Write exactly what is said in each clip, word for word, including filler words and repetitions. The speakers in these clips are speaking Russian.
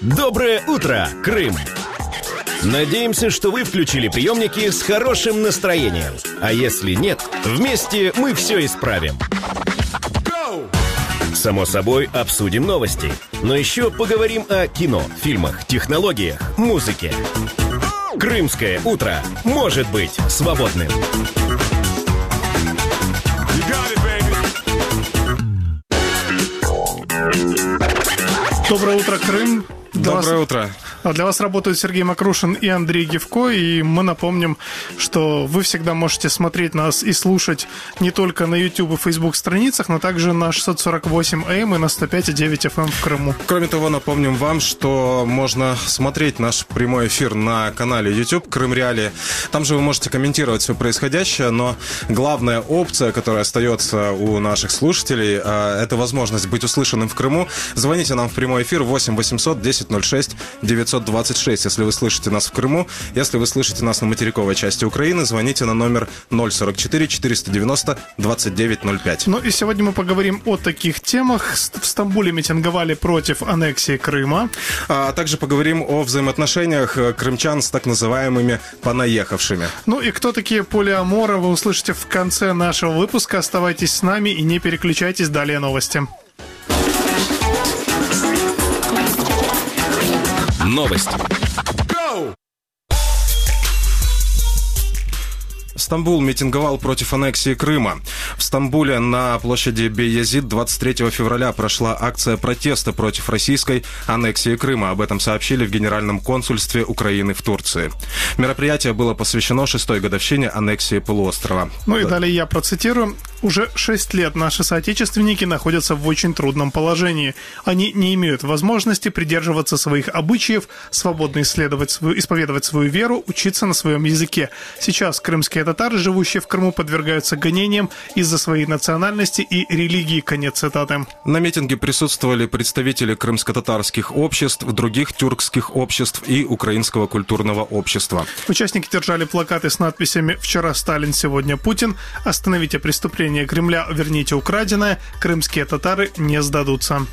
Доброе утро, Крым! Надеемся, что вы включили приемники с хорошим настроением. А если нет, вместе мы все исправим. Само собой, обсудим новости. Но еще поговорим о кино, фильмах, технологиях, музыке. Крымское утро может быть свободным. Доброе утро, Крым. Доброе утро. Для вас работают Сергей Макрушин и Андрей Гевко, и мы напомним, что вы всегда можете смотреть нас и слушать не только на YouTube и Facebook страницах, но также на шестьсот сорок восемь эй эм и на сто пять и девять эф эм в Крыму. Кроме того, напомним вам, что можно смотреть наш прямой эфир на канале YouTube Крым Реалии. Там же вы можете комментировать все происходящее, но главная опция, которая остается у наших слушателей, это возможность быть услышанным в Крыму. Звоните нам в прямой эфир восемь восемьсот десять ноль шесть девятьсот двадцать шесть, если вы слышите нас в Крыму. Если вы слышите нас на материковой части Украины, звоните на номер ноль сорок четыре четыреста девяносто двадцать девять ноль пять. Ну и сегодня мы поговорим о таких темах. В Стамбуле митинговали против аннексии Крыма. А также поговорим о взаимоотношениях крымчан с так называемыми понаехавшими. Ну и кто такие полиаморы, вы услышите в конце нашего выпуска. Оставайтесь с нами и не переключайтесь. Далее новости. Новости. Стамбул митинговал против аннексии Крыма. В Стамбуле на площади Бейязид двадцать третьего февраля прошла акция протеста против российской аннексии Крыма. Об этом сообщили в Генеральном консульстве Украины в Турции. Мероприятие было посвящено шестой годовщине аннексии полуострова. Ну и далее я процитирую. Уже шесть лет наши соотечественники находятся в очень трудном положении. Они не имеют возможности придерживаться своих обычаев, свободно исследовать свою, исповедовать свою веру, учиться на своем языке. Сейчас крымские татары, живущие в Крыму, подвергаются гонениям из-за своей национальности и религии. Конец цитаты. На митинге присутствовали представители крымско-татарских обществ, других тюркских обществ и Украинского культурного общества. Участники держали плакаты с надписями «Вчера Сталин, сегодня Путин», «Остановите преступление Кремля, верните украденное», «Крымские татары не сдадутся».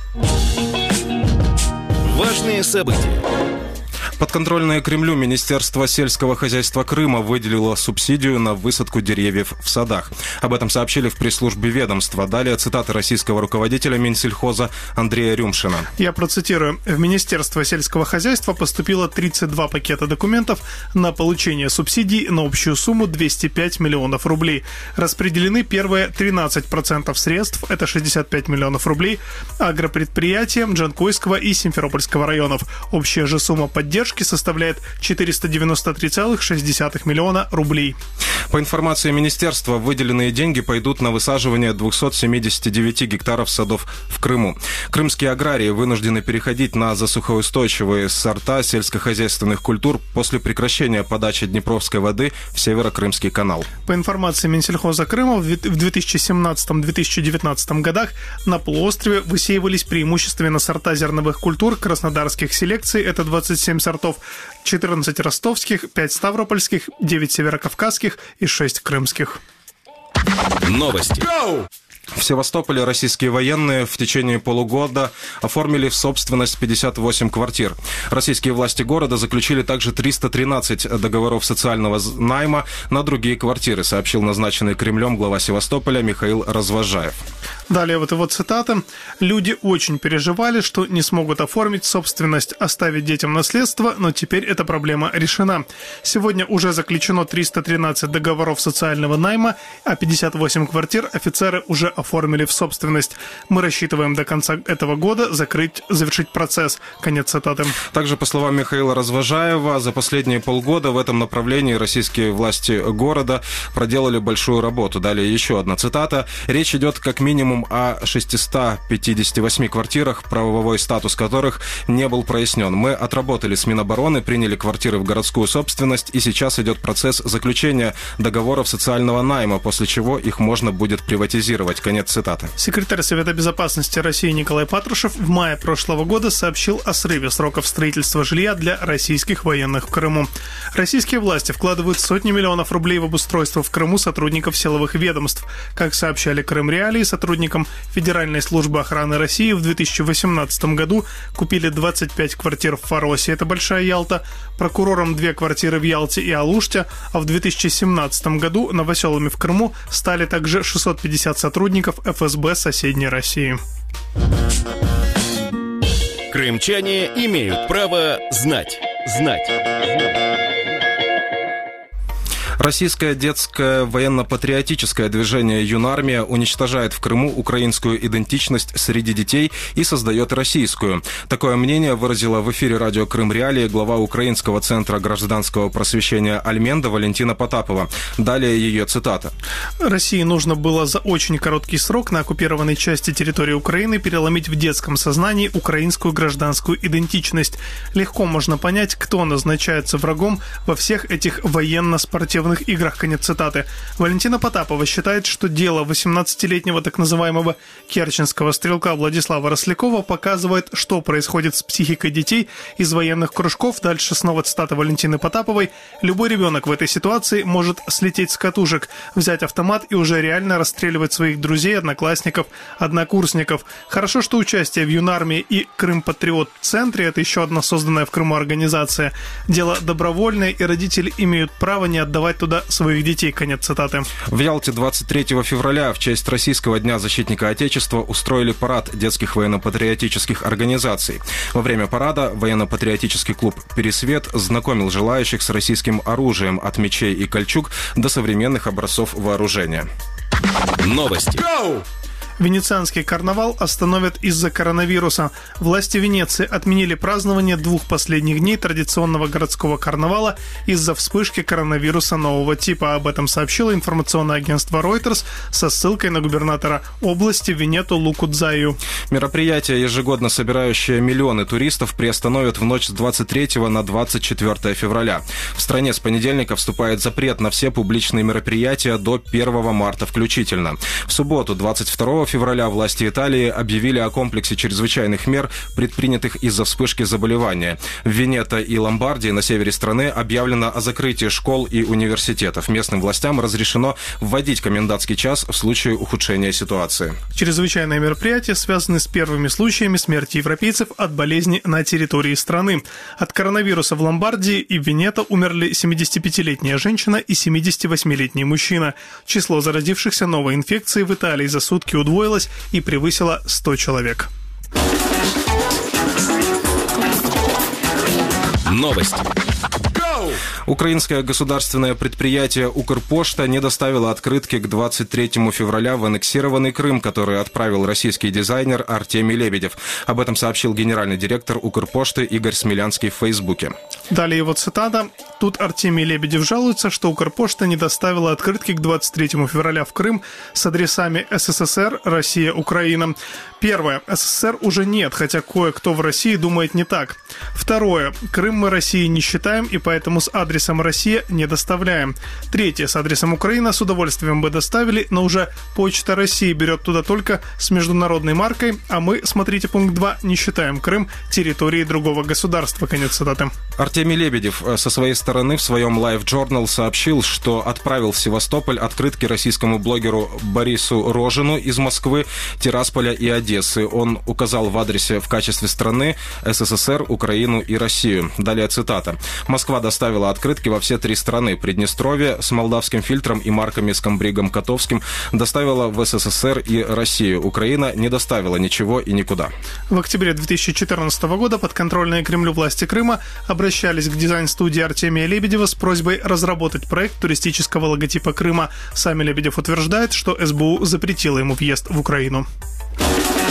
Важные события. Подконтрольное Кремлю Министерство сельского хозяйства Крыма выделило субсидию на высадку деревьев в садах. Об этом сообщили в пресс-службе ведомства. Далее цитата российского руководителя Минсельхоза Андрея Рюмшина. Я процитирую. В Министерство сельского хозяйства поступило тридцать два пакета документов на получение субсидий на общую сумму двести пять миллионов рублей. Распределены первые тринадцать процентов средств, это шестьдесят пять миллионов рублей, агропредприятиям Джанкойского и Симферопольского районов. Общая же сумма поддержки составляет четыреста девяносто три целых шесть десятых миллиона рублей. По информации министерства, выделенные деньги пойдут на высаживание двухсот семидесяти девяти гектаров садов в Крыму. Крымские аграрии вынуждены переходить на засухоустойчивые сорта сельскохозяйственных культур после прекращения подачи Днепровской воды в Северо-Крымский канал. По информации Минсельхоза Крыма, в две тысячи семнадцатом — две тысячи девятнадцатом годах на полуострове высеивались преимущественно сорта зерновых культур краснодарских селекций, это двадцать семь сортов, четырнадцать ростовских, пять ставропольских, девять северокавказских и шесть крымских. Новости. В Севастополе российские военные в течение полугода оформили в собственность пятьдесят восемь квартир. Российские власти города заключили также триста тринадцать договоров социального найма на другие квартиры, сообщил назначенный Кремлем глава Севастополя Михаил Развожаев. Далее вот его цитата. «Люди очень переживали, что не смогут оформить собственность, оставить детям наследство, но теперь эта проблема решена. Сегодня уже заключено триста тринадцать договоров социального найма, а пятьдесят восемь квартир офицеры уже оформили в собственность. Мы рассчитываем до конца этого года закрыть, завершить процесс». Конец цитаты. Также, по словам Михаила Развожаева, за последние полгода в этом направлении российские власти города проделали большую работу. Далее еще одна цитата. «Речь идет как минимум о шестистах пятидесяти восьми квартирах, правовой статус которых не был прояснен. Мы отработали с Минобороны, приняли квартиры в городскую собственность, и сейчас идет процесс заключения договоров социального найма, после чего их можно будет приватизировать». Конец цитаты. Секретарь Совета Безопасности России Николай Патрушев в мае прошлого года сообщил о срыве сроков строительства жилья для российских военных в Крыму. Российские власти вкладывают сотни миллионов рублей в обустройство в Крыму сотрудников силовых ведомств. Как сообщали Крым Реалии, сотрудникам Федеральной службы охраны России в две тысячи восемнадцатом году купили двадцать пять квартир в Фаросе, это Большая Ялта, прокурорам две квартиры в Ялте и Алуште, а в две тысячи семнадцатом году новоселами в Крыму стали также шестьсот пятьдесят сотрудников эф эс бэ соседней России. Крымчане имеют право знать. Знать. Российское детское военно-патриотическое движение «Юнармия» уничтожает в Крыму украинскую идентичность среди детей и создает российскую. Такое мнение выразила в эфире радио «Крым Реалии» глава Украинского центра гражданского просвещения «Альменда» Валентина Потапова. Далее ее цитата. России нужно было за очень короткий срок на оккупированной части территории Украины переломить в детском сознании украинскую гражданскую идентичность. Легко можно понять, кто назначается врагом во всех этих военно-спортивных играх. Конец цитаты. Валентина Потапова считает, что дело восемнадцатилетнего так называемого керченского стрелка Владислава Рослякова показывает, что происходит с психикой детей из военных кружков. Дальше снова цитата Валентины Потаповой. Любой ребенок в этой ситуации может слететь с катушек, взять автомат и уже реально расстреливать своих друзей, одноклассников, однокурсников. Хорошо, что участие в Юнармии и Крым-Патриот-центре, это еще одна созданная в Крыму организация, дело добровольное, и родители имеют право не отдавать туда своих детей. Конец цитаты. В Ялте двадцать третьего февраля в честь Российского дня защитника Отечества устроили парад детских военно-патриотических организаций. Во время парада военно-патриотический клуб «Пересвет» знакомил желающих с российским оружием от мечей и кольчуг до современных образцов вооружения. Новости. Go! Венецианский карнавал остановят из-за коронавируса. Власти Венеции отменили празднование двух последних дней традиционного городского карнавала из-за вспышки коронавируса нового типа. Об этом сообщило информационное агентство Reuters со ссылкой на губернатора области Венету Луку Дзаю. Мероприятие, ежегодно собирающее миллионы туристов, приостановят в ночь с двадцать третьего на двадцать четвёртое февраля. В стране с понедельника вступает запрет на все публичные мероприятия до первого марта включительно. В субботу, двадцать второго февраля, власти Италии объявили о комплексе чрезвычайных мер, предпринятых из-за вспышки заболевания. В Венето и Ломбардии на севере страны объявлено о закрытии школ и университетов. Местным властям разрешено вводить комендантский час в случае ухудшения ситуации. Чрезвычайные мероприятия связаны с первыми случаями смерти европейцев от болезни на территории страны. От коронавируса в Ломбардии и в Венето умерли семидесятипятилетняя женщина и семидесятивосьмилетний мужчина. Число заразившихся новой инфекцией в Италии за сутки удвоилось и превысило сто человек. Новости. Украинское государственное предприятие «Укрпошта» не доставило открытки к двадцать третьему февраля в аннексированный Крым, который отправил российский дизайнер Артемий Лебедев. Об этом сообщил генеральный директор «Укрпошты» Игорь Смелянский в Фейсбуке. Далее его цитата. Тут Артемий Лебедев жалуется, что «Укрпошта» не доставила открытки к двадцать третьему февраля в Крым с адресами эс эс эс эр, Россия, Украина. Первое. эс эс эс эр уже нет, хотя кое-кто в России думает не так. Второе. Крым мы Россией не считаем, и поэтому с адресом «Россия» не доставляем. Третье. С адресом «Украина» с удовольствием бы доставили, но уже Почта России берет туда только с международной маркой, а мы, смотрите пункт два, не считаем Крым территорией другого государства. Конец цитаты. Артемий Лебедев со своей стороны в своем Live Journal сообщил, что отправил в Севастополь открытки российскому блогеру Борису Рожину из Москвы, Тирасполя и Одессы. Он указал в адресе в качестве страны эс эс эс эр, Украину и Россию. Далее цитата. Москва доставила открытки во все три страны. Приднестровье с молдавским фильтром и марками с комбригом Котовским доставила в эс эс эс эр и Россию. Украина не доставила ничего и никуда. В октябре две тысячи четырнадцатого года подконтрольные Кремлю власти Крыма обращались к дизайн-студии Артемия Лебедева с просьбой разработать проект туристического логотипа Крыма. Сами Лебедев утверждает, что эс бэ у запретила ему въезд в Украину.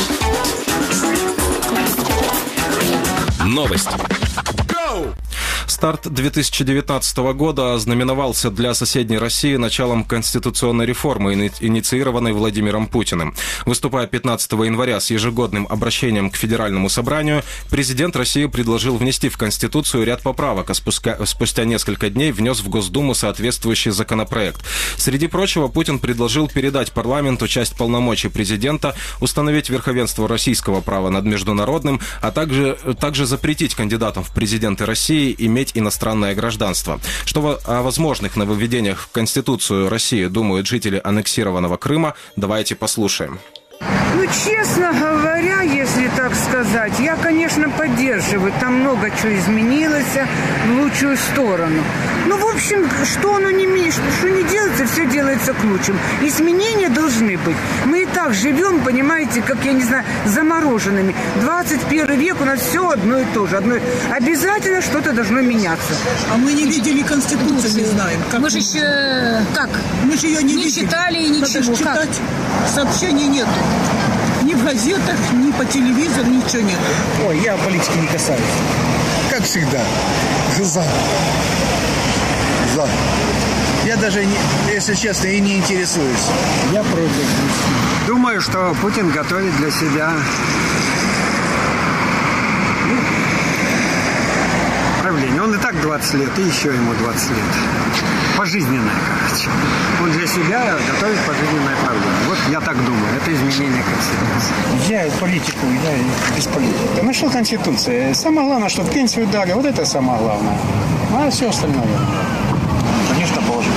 Новости. Старт две тысячи девятнадцатого года ознаменовался для соседней России началом конституционной реформы, инициированной Владимиром Путиным. Выступая пятнадцатого января с ежегодным обращением к Федеральному собранию, президент России предложил внести в Конституцию ряд поправок, а спустя, спустя несколько дней внес в Госдуму соответствующий законопроект. Среди прочего, Путин предложил передать парламенту часть полномочий президента, установить верховенство российского права над международным, а также, также запретить кандидатам в президенты России иметь иностранное гражданство. Что о возможных нововведениях в Конституцию России думают жители аннексированного Крыма, давайте послушаем. Ну, честно говоря, если так сказать, я, конечно, поддерживаю. Там много чего изменилось в лучшую сторону. Ну, в общем, что оно не имеет, что не делается, все делается к лучшему. Изменения должны быть. Мы и так живем, понимаете, как, я не знаю, замороженными. двадцать первый век у нас все одно и то же. Одно... Обязательно что-то должно меняться. А мы не видели Конституцию, не знаем. Как мы же еще как? Мы же ее не, не видели. читали и ничего. Читать сообщений нету. Ни в газетах, ни по телевизору, ничего нет. Ой, я политики не касаюсь. Как всегда. За. За. Я даже, не, если честно, и не интересуюсь. Я против. Думаю, что Путин готовит для себя ну, правление. Он и так двадцать лет, и еще ему двадцать лет. Пожизненное, короче. Он для себя готовит пожизненное правление. Вот я так думаю. Это изменение Конституции. Я политику, я без политики. Нашел Конституция. Самое главное, что пенсию дали. Вот это самое главное. А все остальное. Конечно, положено.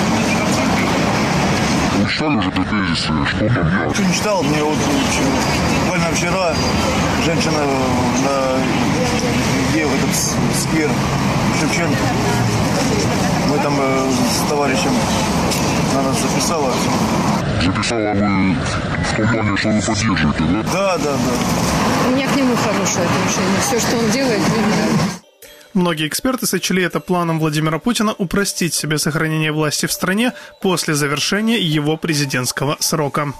Вы читали уже тезисы? Что там делать? Что не читал? Мне вот буквально вчера женщина на где в этот сквер Шевченко. Мы там э, с товарищем на нас записала. Записала вы в том плане, что вы поддерживаете, да? Да, да, да. У меня к нему хорошее отношение. Все, что он делает, мне нравится. Многие эксперты сочли это планом Владимира Путина упростить себе сохранение власти в стране после завершения его президентского срока.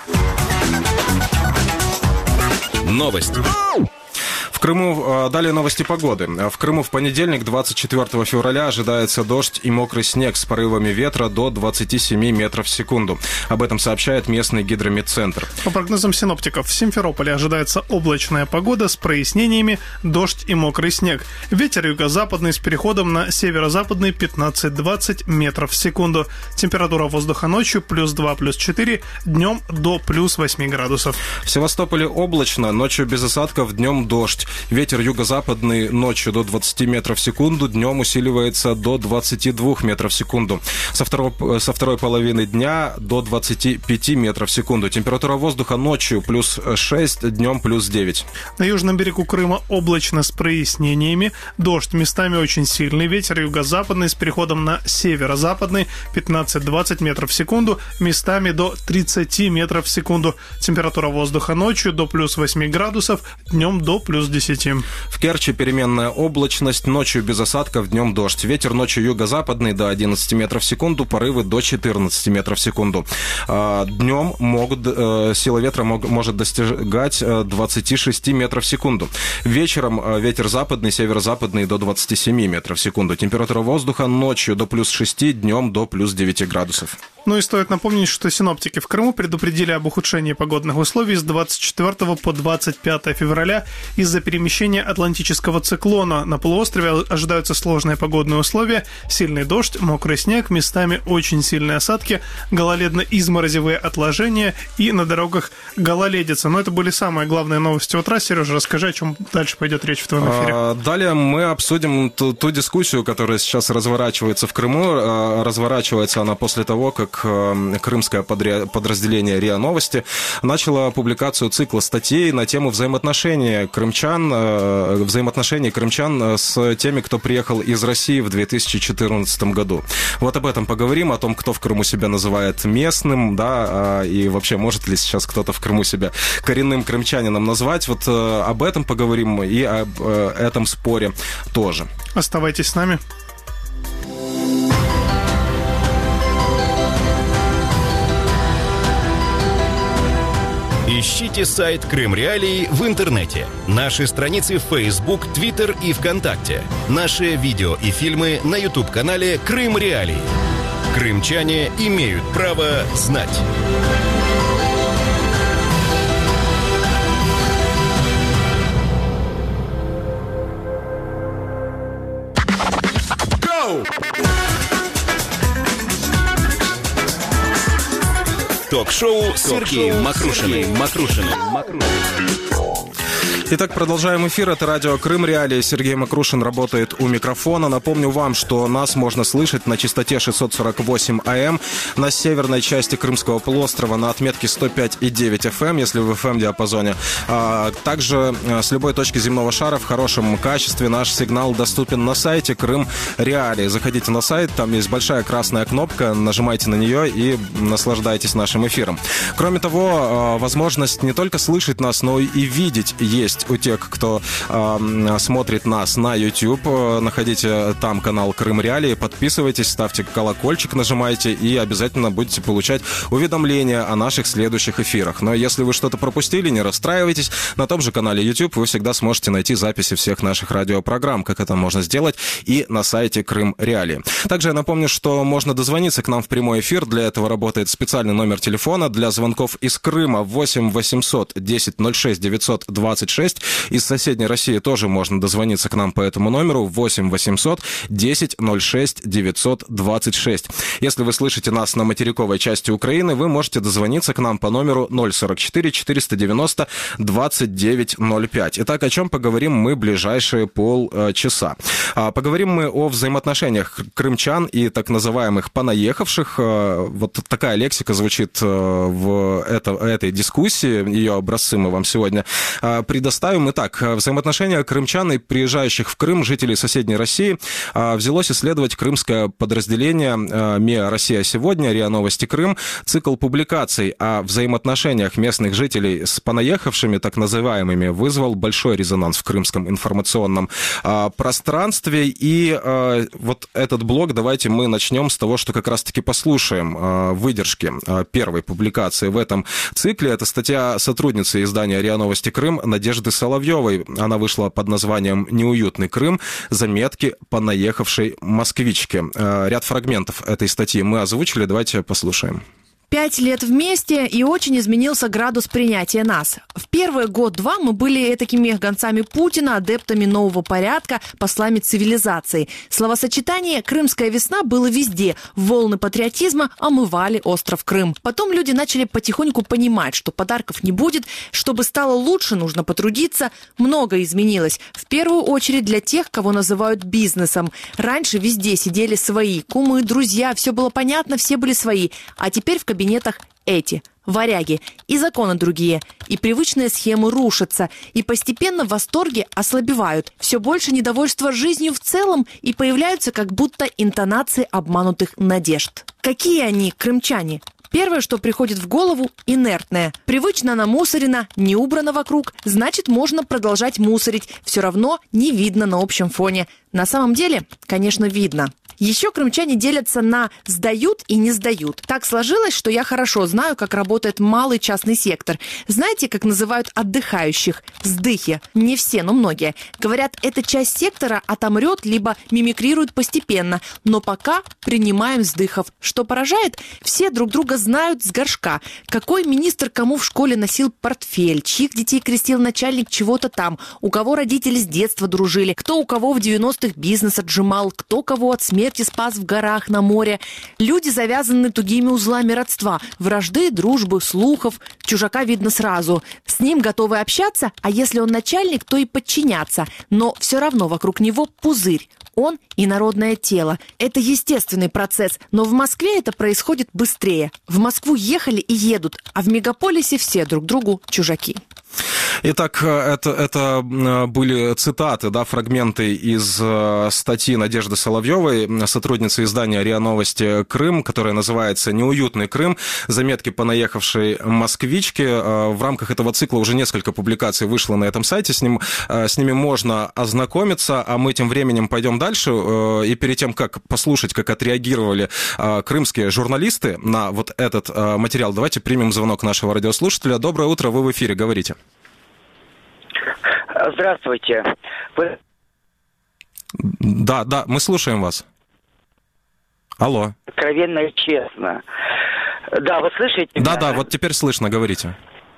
Новости. В Крыму, далее новости погоды. В Крыму в понедельник, двадцать четвёртого февраля, ожидается дождь и мокрый снег с порывами ветра до двадцати семи метров в секунду. Об этом сообщает местный гидрометцентр. По прогнозам синоптиков, в Симферополе ожидается облачная погода с прояснениями, дождь и мокрый снег. Ветер юго-западный с переходом на северо-западный пятнадцать-двадцать метров в секунду. Температура воздуха ночью плюс два, плюс четыре, днем до плюс восьми градусов. В Севастополе облачно, ночью без осадков, днем дождь. Ветер юго-западный ночью до двадцати метров в секунду, днем усиливается до двадцати двух метров в секунду. Со, второго, со второй половины дня до двадцати пяти метров в секунду. Температура воздуха ночью плюс шесть, днем плюс девять. На южном берегу Крыма облачно с прояснениями. Дождь местами очень сильный. Ветер юго-западный с переходом на северо-западный пятнадцать-двадцать метров в секунду. Местами до тридцати метров в секунду. Температура воздуха ночью до плюс восьми градусов, днем до плюс десяти. В Керчи переменная облачность, ночью без осадков, днем дождь. Ветер ночью юго-западный до одиннадцати метров в секунду, порывы до четырнадцати метров в секунду. Днем могут, сила ветра может достигать двадцати шести метров в секунду. Вечером ветер западный, северо-западный до двадцати семи метров в секунду. Температура воздуха ночью до плюс шести, днем до плюс девяти градусов. Ну и стоит напомнить, что синоптики в Крыму предупредили об ухудшении погодных условий с двадцать четвёртого по двадцать пятое февраля из-за перемещения атлантического циклона. На полуострове ожидаются сложные погодные условия, сильный дождь, мокрый снег, местами очень сильные осадки, гололедно-изморозевые отложения и на дорогах гололедица. Но это были самые главные новости утра. Сережа, расскажи, о чем дальше пойдет речь в твоем эфире. А, далее мы обсудим ту, ту дискуссию, которая сейчас разворачивается в Крыму. Разворачивается она после того, как крымское подразделение РИА Новости начало публикацию цикла статей на тему взаимоотношения крымчан, взаимоотношений крымчан с теми, кто приехал из России в две тысячи четырнадцатом году. Вот об этом поговорим, о том, кто в Крыму себя называет местным, да, и вообще может ли сейчас кто-то в Крыму себя коренным крымчанином назвать. Вот об этом поговорим и об этом споре тоже. Оставайтесь с нами. Ищи ищите сайт Крым Реалии в интернете, наши страницы в Facebook, Twitter и ВКонтакте, наши видео и фильмы на YouTube-канале Крым Реалии. Крымчане имеют право знать. Ток-шоу с Сергеем Макрушиным. Итак, продолжаем эфир. Это радио Крым Реалии. Сергей Макрушин работает у микрофона. Напомню вам, что нас можно слышать на частоте шестьсот сорок восемь АМ на северной части Крымского полуострова на отметке сто пять и девять эф эм, если в эф эм-диапазоне. А также с любой точки земного шара в хорошем качестве наш сигнал доступен на сайте Крым Реалии. Заходите на сайт, там есть большая красная кнопка, нажимайте на нее и наслаждайтесь нашим эфиром. Кроме того, возможность не только слышать нас, но и видеть есть у тех, кто э, смотрит нас на YouTube. Находите там канал Крым Реалии, подписывайтесь, ставьте колокольчик, нажимайте и обязательно будете получать уведомления о наших следующих эфирах. Но если вы что-то пропустили, не расстраивайтесь. На том же канале YouTube вы всегда сможете найти записи всех наших радиопрограмм, как это можно сделать и на сайте Крым Реалии. Также я напомню, что можно дозвониться к нам в прямой эфир. Для этого работает специальный номер телефона для звонков из Крыма восемь восемьсот десять ноль шесть девятьсот двадцать шесть. Из соседней России тоже можно дозвониться к нам по этому номеру восемь восемьсот десять ноль шесть девятьсот двадцать шесть. Если вы слышите нас на материковой части Украины, вы можете дозвониться к нам по номеру ноль сорок четыре четыреста девяносто двадцать девять ноль пять. Итак, о чем поговорим мы ближайшие полчаса? Поговорим мы о взаимоотношениях крымчан и так называемых понаехавших. Вот такая лексика звучит в это, этой дискуссии. Ее образцы мы вам сегодня предоставим. Итак, взаимоотношения крымчан и приезжающих в Крым жителей соседней России взялось исследовать крымское подразделение МИА «Россия сегодня», РИА Новости Крым. Цикл публикаций о взаимоотношениях местных жителей с понаехавшими, так называемыми, вызвал большой резонанс в крымском информационном пространстве. И вот этот блог давайте мы начнем с того, что как раз-таки послушаем выдержки первой публикации в этом цикле. Это статья сотрудницы издания РИА Новости Крым Надежды Соловьевой. Она вышла под названием «Неуютный Крым. Заметки понаехавшей москвички». Ряд фрагментов этой статьи мы озвучили. Давайте послушаем. Пять лет вместе, и очень изменился градус принятия нас. В первый год-два мы были такими гонцами Путина, адептами нового порядка, послами цивилизации. Словосочетание «Крымская весна» было везде. Волны патриотизма омывали остров Крым. Потом люди начали потихоньку понимать, что подарков не будет. Чтобы стало лучше, нужно потрудиться. Многое изменилось. В первую очередь для тех, кого называют бизнесом. Раньше везде сидели свои, кумы, друзья, все было понятно, все были свои. А теперь в кабинете В кабинетах эти, варяги, и законы другие, и привычные схемы рушатся, и постепенно восторги ослабевают, все больше недовольства жизнью в целом, и появляются как будто интонации обманутых надежд. Какие они, крымчане? Первое, что приходит в голову – инертное. Привычно намусорено, не убрано вокруг, значит, можно продолжать мусорить. Все равно не видно на общем фоне. На самом деле, конечно, видно. Еще крымчане делятся на «сдают» и «не сдают». Так сложилось, что я хорошо знаю, как работает малый частный сектор. Знаете, как называют отдыхающих? Сдыхи. Не все, но многие. Говорят, эта часть сектора отомрет, либо мимикрирует постепенно. Но пока принимаем сдыхов. Что поражает? Все друг друга знают с горшка. Какой министр кому в школе носил портфель, чьих детей крестил начальник чего-то там, у кого родители с детства дружили, кто у кого в девяностых бизнес отжимал, кто кого от смерти спас в горах, на море. Люди завязаны тугими узлами родства, вражды, дружбы, слухов. Чужака видно сразу. С ним готовы общаться, а если он начальник, то и подчиняться. Но все равно вокруг него пузырь. Он и народное тело. Это естественный процесс, но в Москве это происходит быстрее. В Москву ехали и едут, а в мегаполисе все друг другу чужаки. Итак, это, это были цитаты, да, фрагменты из статьи Надежды Соловьевой, сотрудницы издания РИА Новости Крым, которая называется «Неуютный Крым. Заметки понаехавшей москвички». В рамках этого цикла уже несколько публикаций вышло на этом сайте, с, ним, с ними можно ознакомиться, а мы тем временем пойдем дальше. И перед тем, как послушать, как отреагировали крымские журналисты на вот этот материал, давайте примем звонок нашего радиослушателя. Доброе утро, вы в эфире, говорите. Здравствуйте. Вы... Да, да, мы слушаем вас. Алло. Откровенно и честно. Да, вы слышите меня? Да, да, вот теперь слышно, говорите.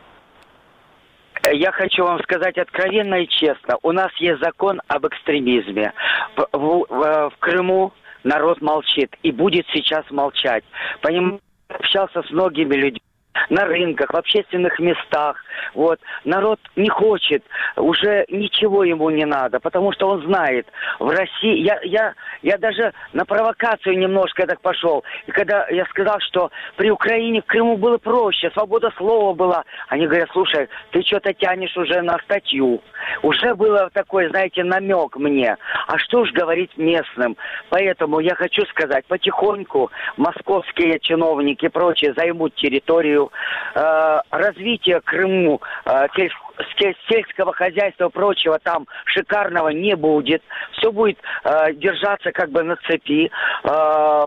Я хочу вам сказать откровенно и честно. У нас есть закон об экстремизме. В, в, в, в Крыму народ молчит и будет сейчас молчать. Понимаете, общался с многими людьми. На рынках, в общественных местах. Вот. Народ не хочет, уже ничего ему не надо, потому что он знает, в России... Я, я, я даже на провокацию немножко так пошел. И когда я сказал, что при Украине в Крыму было проще, свобода слова была, они говорят, слушай, ты что-то тянешь уже на статью. Уже было такой, знаете, намек мне. А что ж говорить местным? Поэтому я хочу сказать, потихоньку московские чиновники и прочие займут территорию. Э, развитие Крыму, э, сельск, сельского хозяйства и прочего там шикарного не будет. Все будет э, держаться как бы на цепи. Э,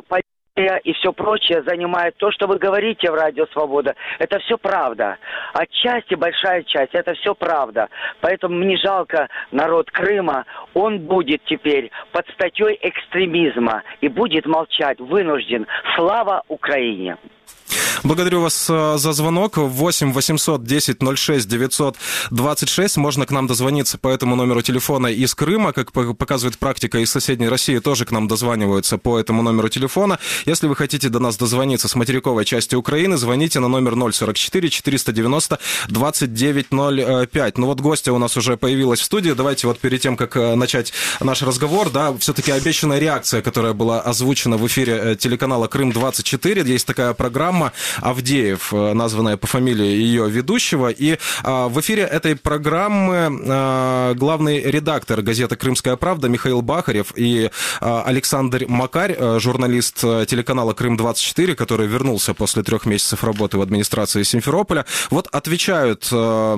и все прочее занимает то, что вы говорите в Радио Свобода. Это все правда. Отчасти, большая часть, это все правда. Поэтому мне жалко народ Крыма. Он будет теперь под статьей экстремизма и будет молчать, вынужден. Слава Украине! Благодарю вас за звонок. восемь восемьсот десять ноль шесть девятьсот двадцать шесть. Можно к нам дозвониться по этому номеру телефона из Крыма. Как показывает практика, из соседней России тоже к нам дозваниваются по этому номеру телефона. Если вы хотите до нас дозвониться с материковой части Украины, звоните на номер ноль сорок четыре четыреста девяносто двадцать девять ноль пять. Ну вот гостья у нас уже появилась в студии. Давайте вот перед тем, как начать наш разговор, да, все-таки обещанная реакция, которая была озвучена в эфире телеканала Крым двадцать четыре. Есть такая программа Авдеев, названная по фамилии ее ведущего. И а, в эфире этой программы а, главный редактор газеты «Крымская правда» Михаил Бахарев и а, Александр Макарь, а, журналист телеканала Крым двадцать четыре, который вернулся после трех месяцев работы в администрации Симферополя, вот отвечают а,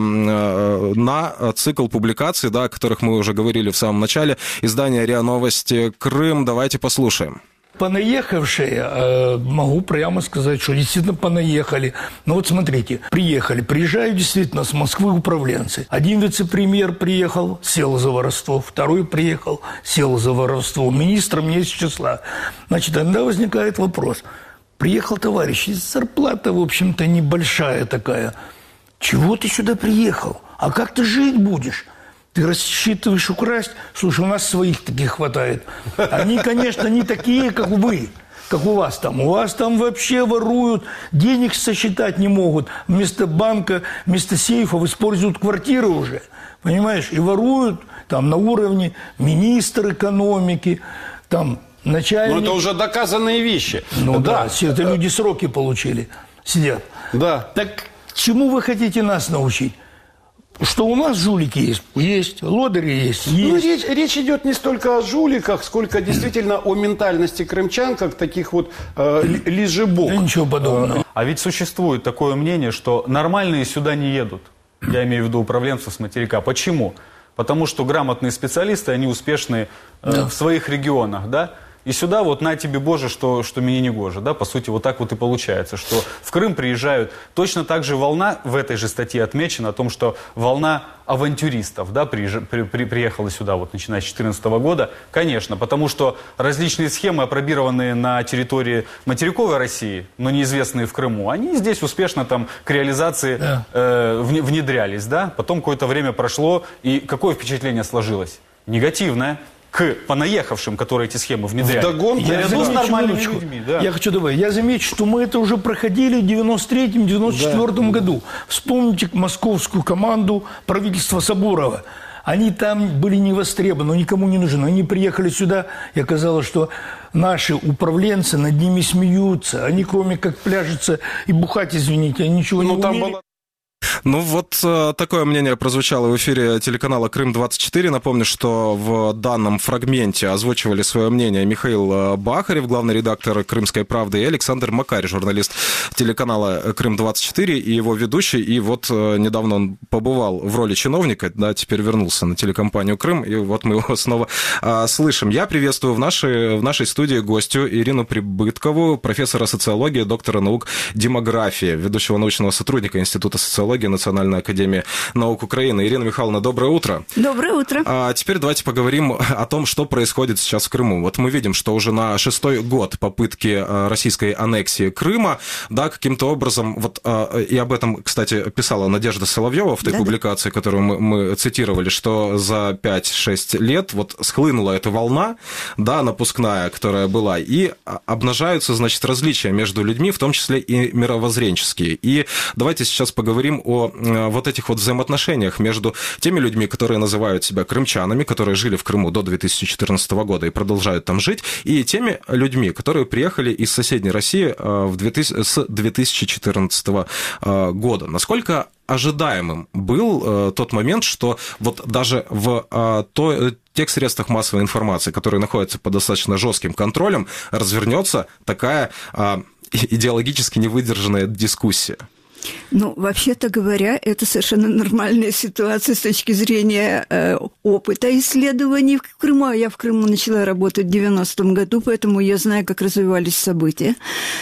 на цикл публикаций, да, о которых мы уже говорили в самом начале, издания РИА Новости Крым. Давайте послушаем. Понаехавшие, могу прямо сказать, что действительно понаехали. Но вот смотрите, приехали, приезжают действительно с Москвы управленцы. Один вице-премьер приехал, сел за воровство, второй приехал, сел за воровство. Министром не из числа. Значит, тогда возникает вопрос. Приехал товарищ, зарплата, в общем-то, небольшая такая. Чего ты сюда приехал? А как ты жить будешь? Ты рассчитываешь украсть? Слушай, у нас своих таких хватает. Они, конечно, не такие, как вы, как у вас там. У вас там вообще воруют, денег сосчитать не могут. Вместо банка, вместо сейфов используют квартиры уже. Понимаешь? И воруют там на уровне министр экономики, там начальник. Ну, это уже доказанные вещи. Ну да, да, это люди сроки получили, сидят. Да. Так чему вы хотите нас научить? Что у нас жулики есть? Есть. Лодыри есть? Есть. Ну, речь, речь идет не столько о жуликах, сколько действительно о ментальности крымчан, как таких вот э, лежебок. Да ничего подобного. А ведь существует такое мнение, что нормальные сюда не едут. Я имею в виду управленцев с материка. Почему? Потому что грамотные специалисты, они успешны э, да. в своих регионах, да? И сюда вот на тебе, Боже, что, что мне не гоже, да, по сути, вот так вот и получается, что в Крым приезжают, точно так же волна, в этой же статье отмечена о том, что волна авантюристов, да, приезж... при... При... приехала сюда вот начиная с две тысячи четырнадцатого года, конечно, потому что различные схемы, опробированные на территории материковой России, но неизвестные в Крыму, они здесь успешно там к реализации да. э, внедрялись, да, потом какое-то время прошло, и какое впечатление сложилось? Негативное. К понаехавшим, которые эти схемы внедряли. Вдогонку, я с нормальными людьми, да. Я хочу добавить, я замечу, что мы это уже проходили в девяносто третьем — девяносто четвёртом да. году. Вспомните московскую команду правительства Сабурова. Они там были не востребованы, никому не нужны. Они приехали сюда, и оказалось, что наши управленцы над ними смеются. Они, кроме как пляжиться и бухать, извините, ничего ну, не умели. Было... Ну вот такое мнение прозвучало в эфире телеканала Крым двадцать четыре. Напомню, что в данном фрагменте озвучивали свое мнение Михаил Бахарев, главный редактор «Крымской правды», и Александр Макарь, журналист телеканала Крым двадцать четыре и его ведущий. И вот недавно он побывал в роли чиновника, да, теперь вернулся на телекомпанию «Крым», и вот мы его снова а, слышим. Я приветствую в нашей, в нашей студии гостью Ирину Прибыткову, профессора социологии, доктора наук демографии, ведущего научного сотрудника Института социологии Национальной академии наук Украины. Ирина Михайловна, доброе утро. Доброе утро. А теперь давайте поговорим о том, что происходит сейчас в Крыму. Вот мы видим, что уже на шестой год попытки российской аннексии Крыма, да, каким-то образом, вот, и об этом, кстати, писала Надежда Соловьева в той да, публикации, да. которую мы, мы цитировали, что за пять-шесть лет вот схлынула эта волна, да, напускная, которая была, и обнажаются, значит, различия между людьми, в том числе и мировоззренческие. И давайте сейчас поговорим о вот этих вот взаимоотношениях между теми людьми, которые называют себя крымчанами, которые жили в Крыму до две тысячи четырнадцатого года и продолжают там жить, и теми людьми, которые приехали из соседней России в две тысячи, с две тысячи четырнадцатого года. Насколько ожидаемым был тот момент, что вот даже в то, тех средствах массовой информации, которые находятся под достаточно жестким контролем, развернется такая идеологически невыдержанная дискуссия? Ну, вообще-то говоря, это совершенно нормальная ситуация с точки зрения э, опыта исследований в Крыму. Я в Крыму начала работать в девяностом году, поэтому я знаю, как развивались события.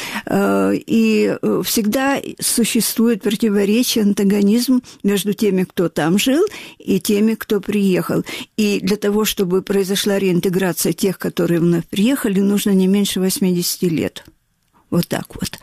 Э, и всегда существует противоречие, антагонизм между теми, кто там жил, и теми, кто приехал. И для того, чтобы произошла реинтеграция тех, которые вновь приехали, нужно не меньше восьмидесяти лет. Вот так вот.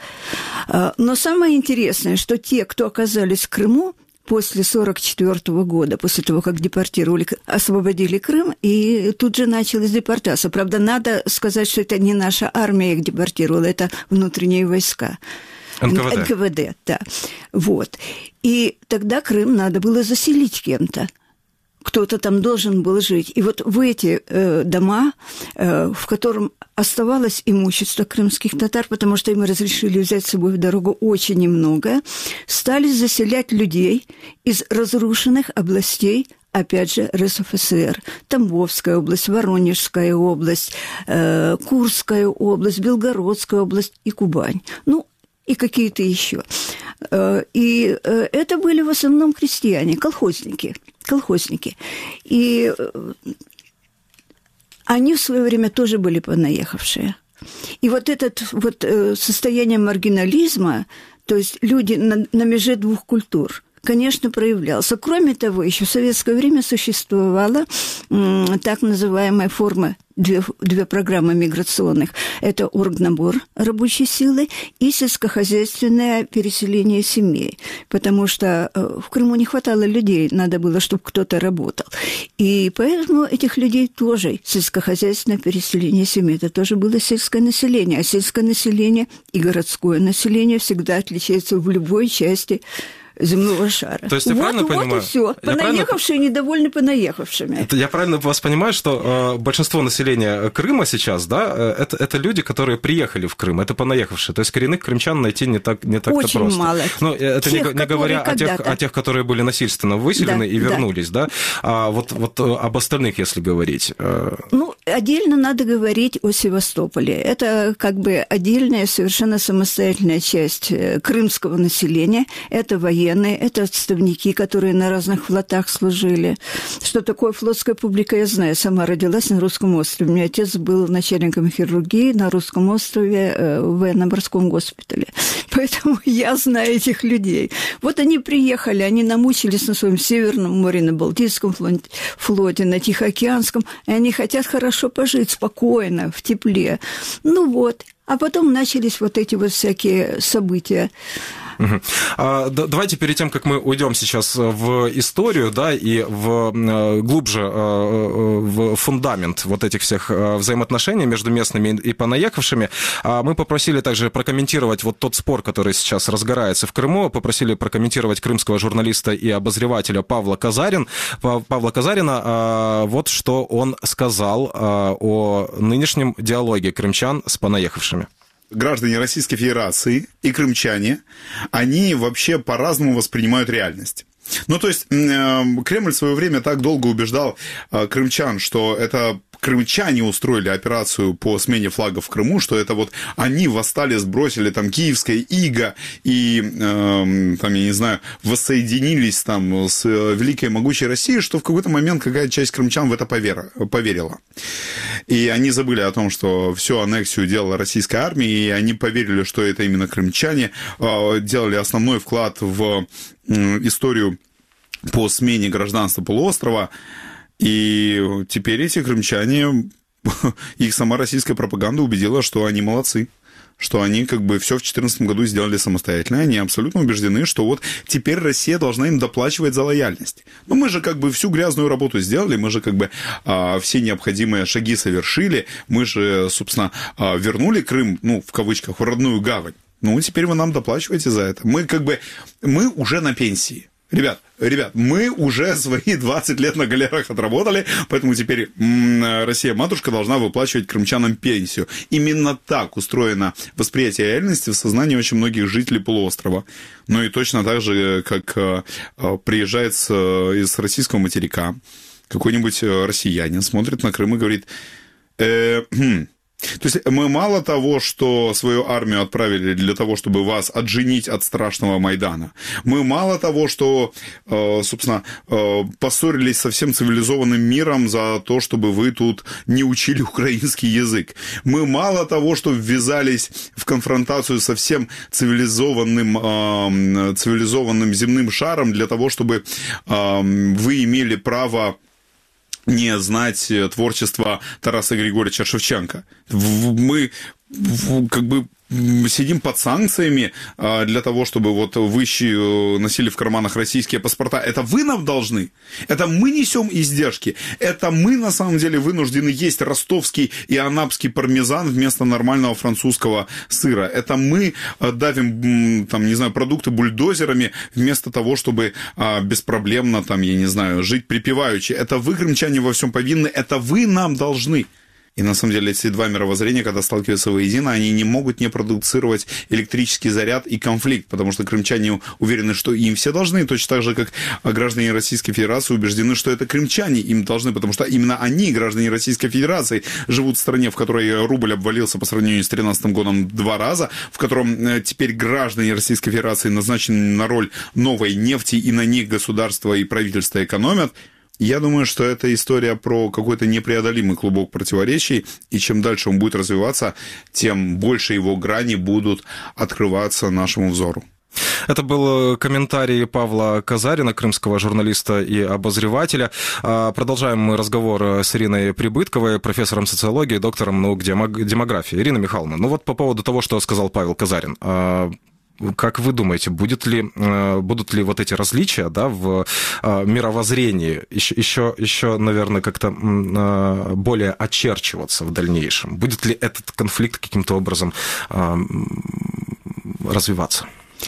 Но самое интересное, что те, кто оказались в Крыму после сорок четвёртого года, после того, как депортировали, освободили Крым, и тут же началась депортация. Правда, надо сказать, что это не наша армия их депортировала, это внутренние войска. эн ка вэ дэ. эн ка вэ дэ, да. Вот. И тогда Крым надо было заселить кем-то. Кто-то там должен был жить. И вот в эти э, дома, э, в котором оставалось имущество крымских татар, потому что им разрешили взять с собой в дорогу очень немного, стали заселять людей из разрушенных областей, опять же, эр эс эф эс эр. Тамбовская область, Воронежская область, э, Курская область, Белгородская область и Кубань. Ну, и какие-то еще. И это были в основном крестьяне, колхозники. колхозники. И они в свое время тоже были понаехавшие. И вот это вот состояние маргинализма, то есть люди на, на меже двух культур, конечно, проявлялся. Кроме того, еще в советское время существовала м, так называемая форма, две, две программы миграционных. Это оргнабор рабочей силы и сельскохозяйственное переселение семей. Потому что в Крыму не хватало людей, надо было, чтобы кто-то работал. И поэтому этих людей тоже сельскохозяйственное переселение семей. Это тоже было сельское население. А сельское население и городское население всегда отличаются в любой части земного шара. То есть я вот, правильно вот понимаю? И все. Понаехавшие правильно... недовольны понаехавшими. Это, я правильно вас понимаю, что э, большинство населения Крыма сейчас, да, э, это, это люди, которые приехали в Крым, это понаехавшие. То есть коренных крымчан найти не так не так-то очень просто. Мало. Ну, это тех, не, не говоря о тех, о тех, которые были насильственно выселены да, и вернулись, да. да? А вот, вот об остальных, если говорить. Э... Ну, отдельно надо говорить о Севастополе. Это как бы отдельная, совершенно самостоятельная часть крымского населения. Это военные, это отставники, которые на разных флотах служили. Что такое флотская публика, я знаю. Сама родилась на Русском острове. У меня отец был начальником хирургии на Русском острове в военно-морском госпитале. Поэтому я знаю этих людей. Вот они приехали, они намучились на своем Северном море, на Балтийском флоте, на Тихоокеанском, и они хотят хорошо пожить, спокойно, в тепле. Ну вот. А потом начались вот эти вот всякие события. Угу. А, давайте перед тем, как мы уйдем сейчас в историю, да, и в, глубже в фундамент вот этих всех взаимоотношений между местными и понаехавшими, мы попросили также прокомментировать вот тот спор, который сейчас разгорается в Крыму, попросили прокомментировать крымского журналиста и обозревателя Павла Казарин. Павла Казарина, вот что он сказал о нынешнем диалоге крымчан с понаехавшими. граждане Российской Федерации и крымчане, они вообще по-разному воспринимают реальность. Ну, то есть, Кремль в свое время так долго убеждал крымчан, что это крымчане устроили операцию по смене флага в Крыму, что это вот они восстали, сбросили там киевское иго и, э, там, я не знаю, воссоединились там с великой могучей Россией, что в какой-то момент какая-то часть крымчан в это поверила. И они забыли о том, что всю аннексию делала российская армия, и они поверили, что это именно крымчане э, делали основной вклад в историю по смене гражданства полуострова, и теперь эти крымчане, их сама российская пропаганда убедила, что они молодцы, что они как бы все в две тысячи четырнадцатом году сделали самостоятельно, они абсолютно убеждены, что вот теперь Россия должна им доплачивать за лояльность. Но мы же как бы всю грязную работу сделали, мы же как бы а, все необходимые шаги совершили, мы же, собственно, а, вернули Крым, ну, в кавычках, в родную гавань. Ну, теперь вы нам доплачиваете за это. Мы как бы, мы уже на пенсии. Ребят, ребят, мы уже свои двадцать лет на галерах отработали, поэтому теперь м- Россия-матушка должна выплачивать крымчанам пенсию. Именно так устроено восприятие реальности в сознании очень многих жителей полуострова. Ну и точно так же, как э, приезжает с, из российского материка какой-нибудь россиянин, смотрит на Крым и говорит... Э, хм, То есть мы мало того, что свою армию отправили для того, чтобы вас отженить от страшного Майдана, мы мало того, что, собственно, поссорились со всем цивилизованным миром за то, чтобы вы тут не учили украинский язык, мы мало того, что ввязались в конфронтацию со всем цивилизованным, цивилизованным земным шаром для того, чтобы вы имели право не знать творчество Тараса Григорьевича Шевченко. Мы как бы сидим под санкциями для того, чтобы вот вы носили в карманах российские паспорта. Это вы нам должны. Это мы несем издержки. Это мы на самом деле вынуждены есть ростовский и анапский пармезан вместо нормального французского сыра. Это мы давим, там, не знаю, продукты бульдозерами вместо того, чтобы беспроблемно, там, я не знаю, жить припеваючи. Это вы, крымчане, во всем повинны. Это вы нам должны. И на самом деле эти два мировоззрения, когда сталкиваются воедино, они не могут не продуцировать электрический заряд и конфликт, потому что крымчане уверены, что им все должны, точно так же, как граждане Российской Федерации убеждены, что это крымчане им должны, потому что именно они, граждане Российской Федерации, живут в стране, в которой рубль обвалился по сравнению с две тысячи тринадцатым годом два раза, в котором теперь граждане Российской Федерации назначены на роль новой нефти, и на них государство и правительство экономят. Я думаю, что это история про какой-то непреодолимый клубок противоречий, и чем дальше он будет развиваться, тем больше его грани будут открываться нашему взору. Это был комментарий Павла Казарина, крымского журналиста и обозревателя. Продолжаем мы разговор с Ириной Прибытковой, профессором социологии, доктором наук демографии. Ирина Михайловна, ну вот по поводу того, что сказал Павел Казарин. Как вы думаете, будет ли, будут ли вот эти различия, да, в мировоззрении еще, еще, еще, наверное, как-то более очерчиваться в дальнейшем? Будет ли этот конфликт каким-то образом развиваться?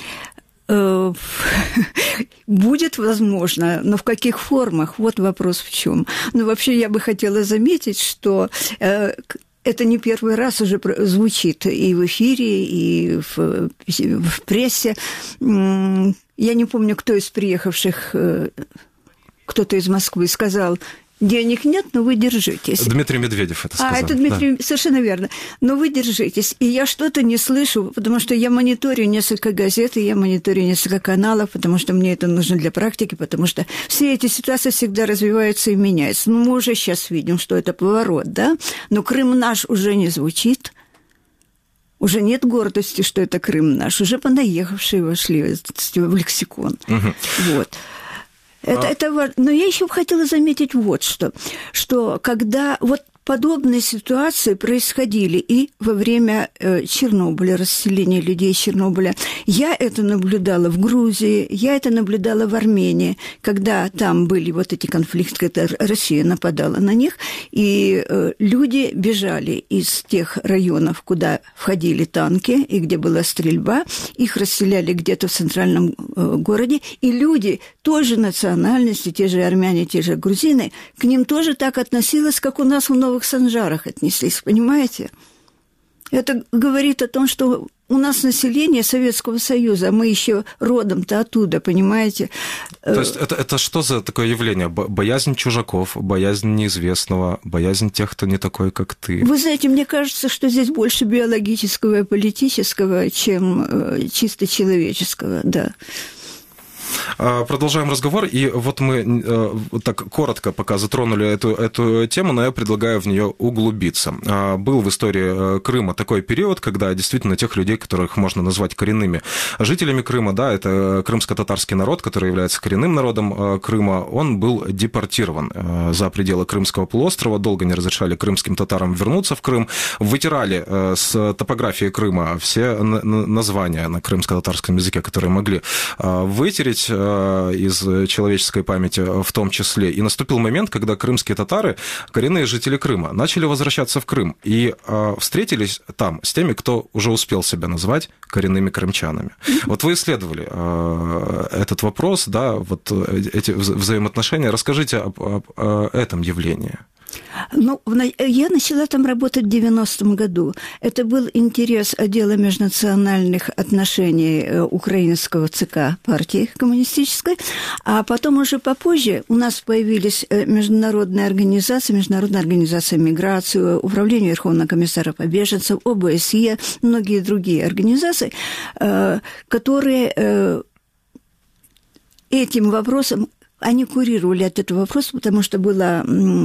Будет возможно, но в каких формах? Вот вопрос в чем. Ну, вообще, я бы хотела заметить, что... Это не первый раз уже звучит и в эфире, и в, в прессе. Я не помню, кто из приехавших, кто-то из Москвы сказал: денег нет, но вы держитесь. Дмитрий Медведев это сказал. А, это Дмитрий, да. Совершенно верно. Но вы держитесь. И я что-то не слышу, потому что я мониторю несколько газет, и я мониторю несколько каналов, потому что мне это нужно для практики, потому что все эти ситуации всегда развиваются и меняются. Ну, мы уже сейчас видим, что это поворот, да? Но Крым наш уже не звучит. Уже нет гордости, что это Крым наш. Уже понаехавшие вошли в лексикон. Угу. Вот. Это, а... это важно. Но я еще хотела заметить вот что, что когда вот подобные ситуации происходили и во время э, Чернобыля, расселения людей из Чернобыля. Я это наблюдала в Грузии, я это наблюдала в Армении, когда там были вот эти конфликты, когда Россия нападала на них, и э, люди бежали из тех районов, куда входили танки и где была стрельба, их расселяли где-то в центральном э, городе, и люди той же национальности, те же армяне, те же грузины, к ним тоже так относилось, как у нас в Новых Санжарах отнеслись, понимаете? Это говорит о том, что у нас население Советского Союза, мы еще родом-то оттуда, понимаете? То есть это, это что за такое явление? Боязнь чужаков, боязнь неизвестного, боязнь тех, кто не такой, как ты? Вы знаете, мне кажется, что здесь больше биологического и политического, чем чисто человеческого, да. Продолжаем разговор, и вот мы вот так коротко пока затронули эту, эту тему, но я предлагаю в нее углубиться. Был в истории Крыма такой период, когда действительно тех людей, которых можно назвать коренными жителями Крыма, да, это крымско-татарский народ, который является коренным народом Крыма, он был депортирован за пределы Крымского полуострова, долго не разрешали крымским татарам вернуться в Крым, вытирали с топографии Крыма все названия на крымско-татарском языке, которые могли вытереть из человеческой памяти в том числе. И наступил момент, когда крымские татары, коренные жители Крыма, начали возвращаться в Крым и э, встретились там с теми, кто уже успел себя назвать коренными крымчанами. Вот вы исследовали э, этот вопрос, да, вот эти вза- взаимоотношения. Расскажите об, об, об этом явлении. Ну, я начала там работать в девяностом году. Это был интерес отдела межнациональных отношений украинского ЦК партии коммунистической, а потом уже попозже у нас появились международные организации, Международная организация миграции, Управление Верховного комиссара по беженцам, ОБСЕ, многие другие организации, которые этим вопросом они курировали этот вопрос, потому что была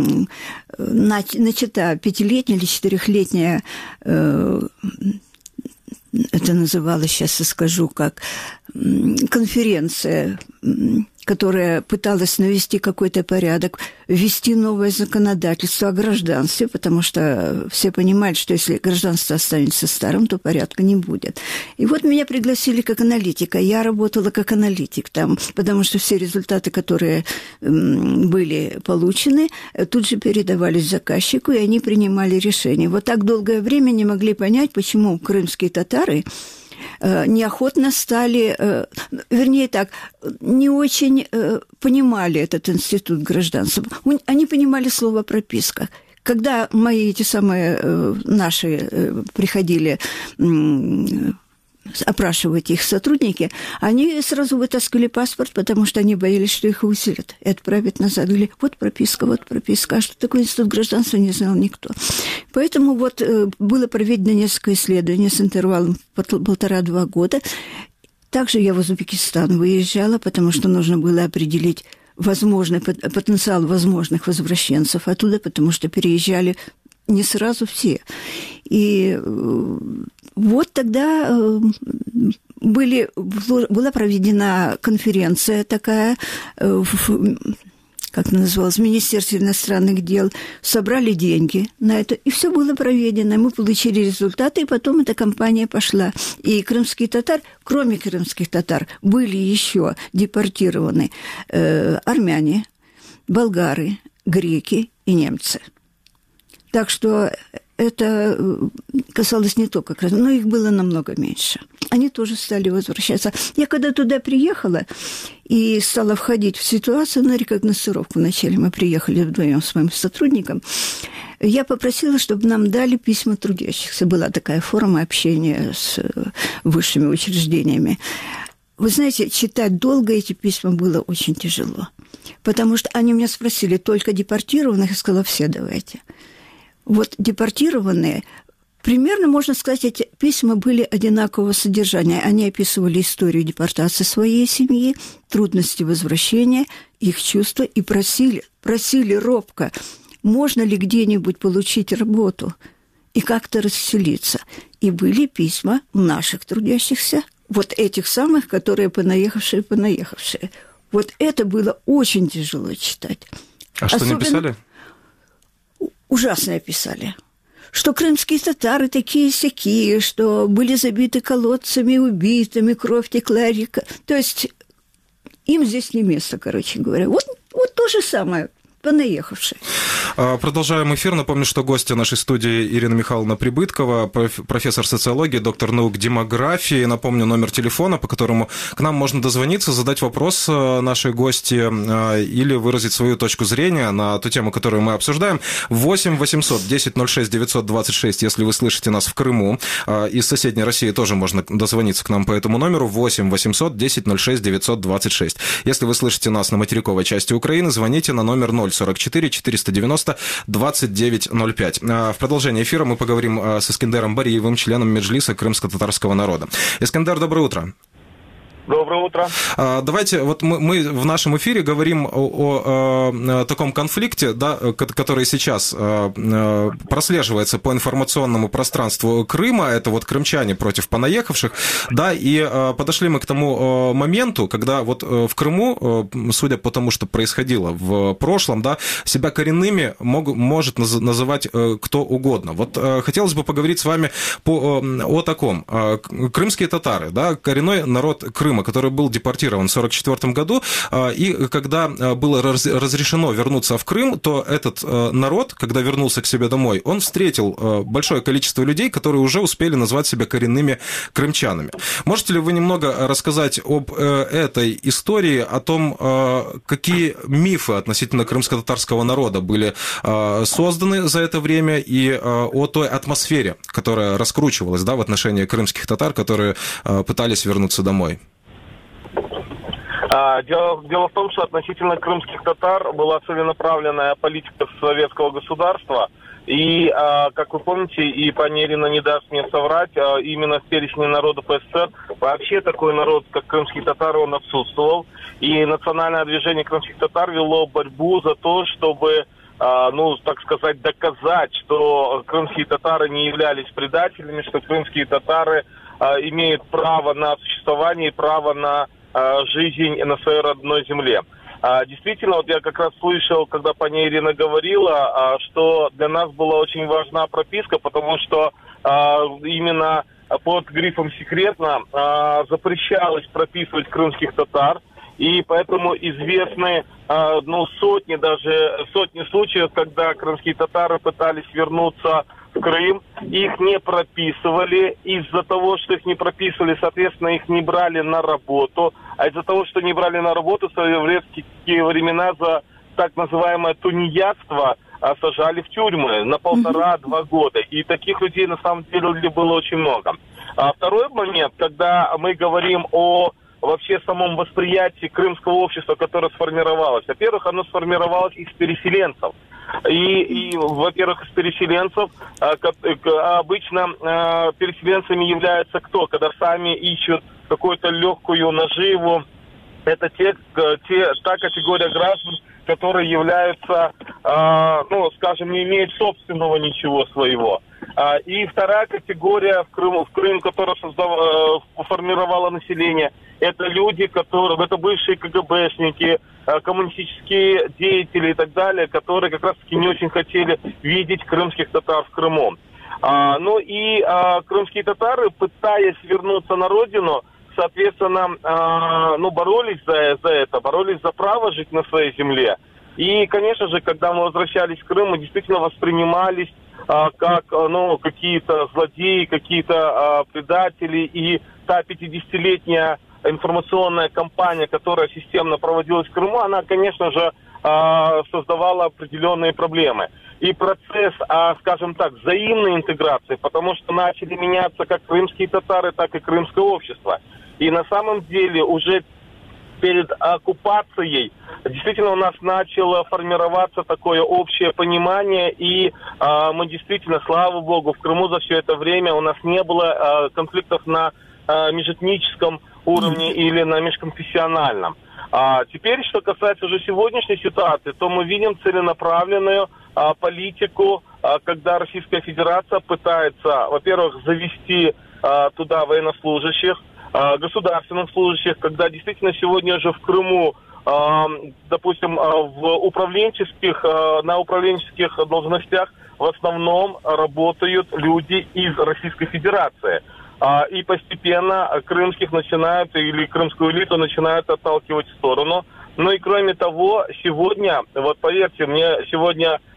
начата пятилетняя или четырехлетняя, это называлось, сейчас я скажу, как конференция, которая пыталась навести какой-то порядок, ввести новое законодательство о гражданстве, потому что все понимают, что если гражданство останется старым, то порядка не будет. И вот меня пригласили как аналитика. Я работала как аналитик там, потому что все результаты, которые были получены, тут же передавались заказчику, и они принимали решения. Вот так долгое время не могли понять, почему крымские татары неохотно стали, вернее так, не очень понимали этот институт гражданства. Они понимали слово «прописка». Когда мои эти самые наши приходили опрашивать их сотрудники, они сразу вытаскивали паспорт, потому что они боялись, что их выселят и отправят назад. Говорили, вот прописка, вот прописка. А что такое институт гражданства, не знал никто. Поэтому вот было проведено несколько исследований с интервалом полтора-два года. Также я в Узбекистан выезжала, потому что нужно было определить возможный потенциал возможных возвращенцев оттуда, потому что переезжали не сразу все. И вот тогда были, была проведена конференция такая, как она называлась, в Министерстве иностранных дел, собрали деньги на это, и все было проведено. Мы получили результаты, и потом эта кампания пошла. И крымские татары, кроме крымских татар, были еще депортированы э, армяне, болгары, греки и немцы. Так что это касалось не только Крыма, но их было намного меньше. Они тоже стали возвращаться. Я когда туда приехала и стала входить в ситуацию на рекогносцировку, вначале мы приехали вдвоем с моим сотрудником, я попросила, чтобы нам дали письма трудящихся. Была такая форма общения с высшими учреждениями. Вы знаете, читать долго эти письма было очень тяжело, потому что они меня спросили, только депортированных? Я сказала, все давайте. Вот депортированные, примерно, можно сказать, эти письма были одинакового содержания. Они описывали историю депортации своей семьи, трудности возвращения, их чувства и просили, просили робко, можно ли где-нибудь получить работу и как-то расселиться. И были письма наших трудящихся, вот этих самых, которые понаехавшие, понаехавшие. Вот это было очень тяжело читать. А что Особенно... они писали? Ужасно писали, что крымские татары такие-сякие, что были забиты колодцами, убитыми, кровь текла река. То есть им здесь не место, короче говоря. Вот, вот то же самое. Понаехавшие. Продолжаем эфир. Напомню, что гостья нашей студии Ирина Михайловна Прибыткова, профессор социологии, доктор наук демографии. Напомню, номер телефона, по которому к нам можно дозвониться, задать вопрос нашей гости или выразить свою точку зрения на ту тему, которую мы обсуждаем. восемь восемьсот десять ноль шесть девятьсот двадцать шесть, если вы слышите нас в Крыму. Из соседней России тоже можно дозвониться к нам по этому номеру. восемь восемьсот десять ноль шесть девятьсот двадцать шесть. Если вы слышите нас на материковой части Украины, звоните на номер ноль сорок четыре четыреста девяносто двадцать девять ноль пять. В продолжение эфира мы поговорим с Искендером Бариевым, членом Меджлиса крымско-татарского народа. Искендер, доброе утро. Доброе утро. Давайте, вот мы, мы в нашем эфире говорим о, о, о таком конфликте, да, который сейчас прослеживается по информационному пространству Крыма, это вот крымчане против понаехавших, да, и подошли мы к тому моменту, когда вот в Крыму, судя по тому, что происходило в прошлом, да, себя коренными мог, может называть кто угодно. Вот хотелось бы поговорить с вами по, о таком. Крымские татары, да, коренной народ Крыма, который был депортирован в сорок четвёртом году, и когда было разрешено вернуться в Крым, то этот народ, когда вернулся к себе домой, он встретил большое количество людей, которые уже успели назвать себя коренными крымчанами. Можете ли вы немного рассказать об этой истории, о том, какие мифы относительно крымско-татарского народа были созданы за это время, и о той атмосфере, которая раскручивалась, да, в отношении крымских татар, которые пытались вернуться домой? Дело, дело в том, что относительно крымских татар была целенаправленная политика советского государства. И, как вы помните, и пани Ирина не даст мне соврать, именно в перечне народов СССР вообще такой народ, как крымские татары, он отсутствовал. И национальное движение крымских татар вело борьбу за то, чтобы, ну, так сказать, доказать, что крымские татары не являлись предателями, что крымские татары имеют право на существование и право на жизнь на своей родной земле. Действительно, вот я как раз слышал, когда пани Ирина говорила, что для нас была очень важна прописка, потому что именно под грифом «секретно» запрещалось прописывать крымских татар, и поэтому известны ну, сотни, даже сотни случаев, когда крымские татары пытались вернуться в Крым, их не прописывали, из-за того, что их не прописывали, соответственно, их не брали на работу, а из-за того, что не брали на работу, в советские времена за так называемое тунеядство сажали в тюрьмы на полтора-два года, и таких людей на самом деле было очень много. А второй момент, когда мы говорим о вообще самом восприятии крымского общества, которое сформировалось. Во-первых, оно сформировалось из переселенцев. И, и во-первых, из переселенцев обычно переселенцами являются кто? Когда сами ищут какую-то легкую наживу. Это те, те, та категория граждан, которые являются, ну, скажем, не имеют собственного ничего своего. И вторая категория в Крыму, в Крым, которая создав, формировала население, это люди, которые, это бывшие КГБшники, коммунистические деятели и так далее, которые как раз-таки не очень хотели видеть крымских татар в Крыму. А, ну и а, крымские татары, пытаясь вернуться на родину, соответственно, а, ну, боролись за, за это, боролись за право жить на своей земле. И, конечно же, когда мы возвращались в Крым, мы действительно воспринимались а, как, ну, какие-то злодеи, какие-то а, предатели. И та пятидесятилетняя информационная кампания, которая системно проводилась в Крыму, она, конечно же, а, создавала определенные проблемы. И процесс, а, скажем так, взаимной интеграции, потому что начали меняться как крымские татары, так и крымское общество. И на самом деле уже перед оккупацией действительно у нас начало формироваться такое общее понимание, и а, мы действительно, слава богу, в Крыму за все это время у нас не было а, конфликтов на а, межэтническом уровне или на межконфессиональном. А теперь, что касается уже сегодняшней ситуации, то мы видим целенаправленную а, политику, а, когда Российская Федерация пытается, во-первых, завести а, туда военнослужащих, а, государственных служащих, когда действительно сегодня же в Крыму, а, допустим, а, в управленческих, а, на управленческих должностях в основном работают люди из Российской Федерации. И постепенно крымских начинают, или крымскую элиту начинают отталкивать в сторону. Ну и кроме того, сегодня, вот поверьте мне, сегодня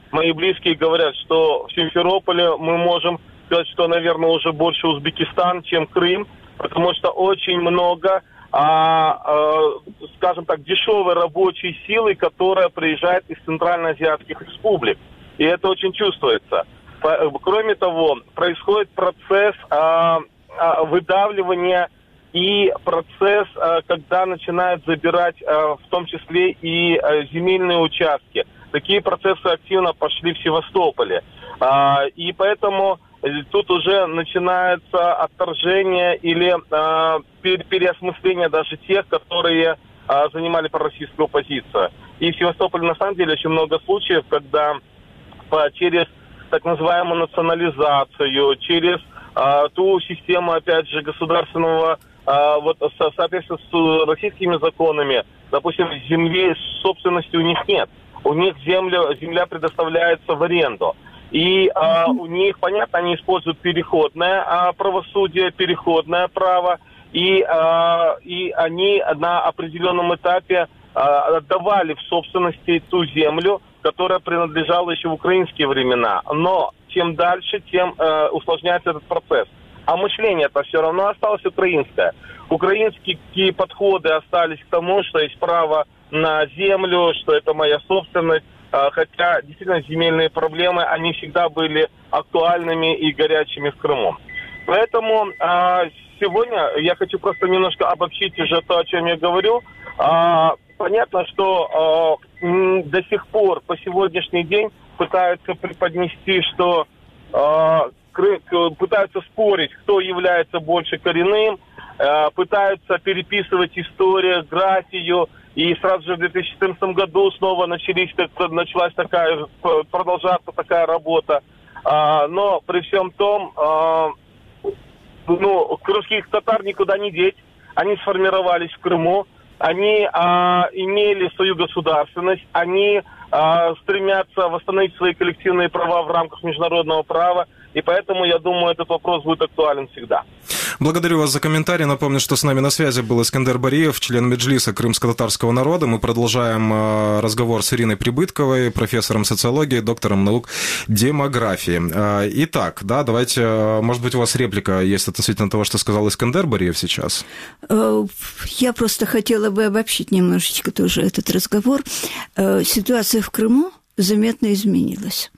мои близкие говорят, что в Симферополе мы можем сказать, что, наверное, уже больше Узбекистан, чем Крым, потому что очень много, а, а, скажем так, дешевой рабочей силы, которая приезжает из центральноазиатских республик. И это очень чувствуется. Кроме того, происходит процесс а, а, выдавливания и процесс, а, когда начинают забирать а, в том числе и а, земельные участки. Такие процессы активно пошли в Севастополе. А, и поэтому тут уже начинается отторжение или а, переосмысление даже тех, которые а, занимали пророссийскую позицию. И в Севастополе на самом деле очень много случаев, когда по, через так называемую национализацию, через а, ту систему, опять же, государственного, а, вот со, соответственно, с российскими законами, допустим, земли собственности у них нет. У них земля, земля предоставляется в аренду. И а, у них, понятно, они используют переходное а, правосудие, переходное право, и, а, и они на определенном этапе а, отдавали в собственности ту землю, которая принадлежала еще в украинские времена. Но чем дальше, тем а, усложняется этот процесс. А мышление-то все равно осталось украинское. Украинские подходы остались к тому, что есть право на землю, что это моя собственность. Хотя, действительно, земельные проблемы, они всегда были актуальными и горячими в Крыму. Поэтому сегодня я хочу просто немножко обобщить уже то, о чем я говорю. Понятно, что до сих пор, по сегодняшний день, пытаются преподнести, что пытаются спорить, кто является больше коренным, пытаются переписывать историю, графию. И сразу же в две тысячи четырнадцатом году снова начались, началась такая, продолжаться такая работа. А, но при всем том, а, ну, крымских татар никуда не деть. Они сформировались в Крыму, они а, имели свою государственность, они а, стремятся восстановить свои коллективные права в рамках международного права. И поэтому, я думаю, этот вопрос будет актуален всегда. Благодарю вас за комментарий. Напомню, что с нами на связи был Искандер Бариев, член Меджлиса крымско-татарского народа. Мы продолжаем разговор с Ириной Прибытковой, профессором социологии, доктором наук демографии. Итак, да, давайте, может быть, у вас реплика есть относительно того, что сказал Искандер Бариев сейчас? Я просто хотела бы обобщить немножечко тоже этот разговор. Ситуация в Крыму заметно изменилась.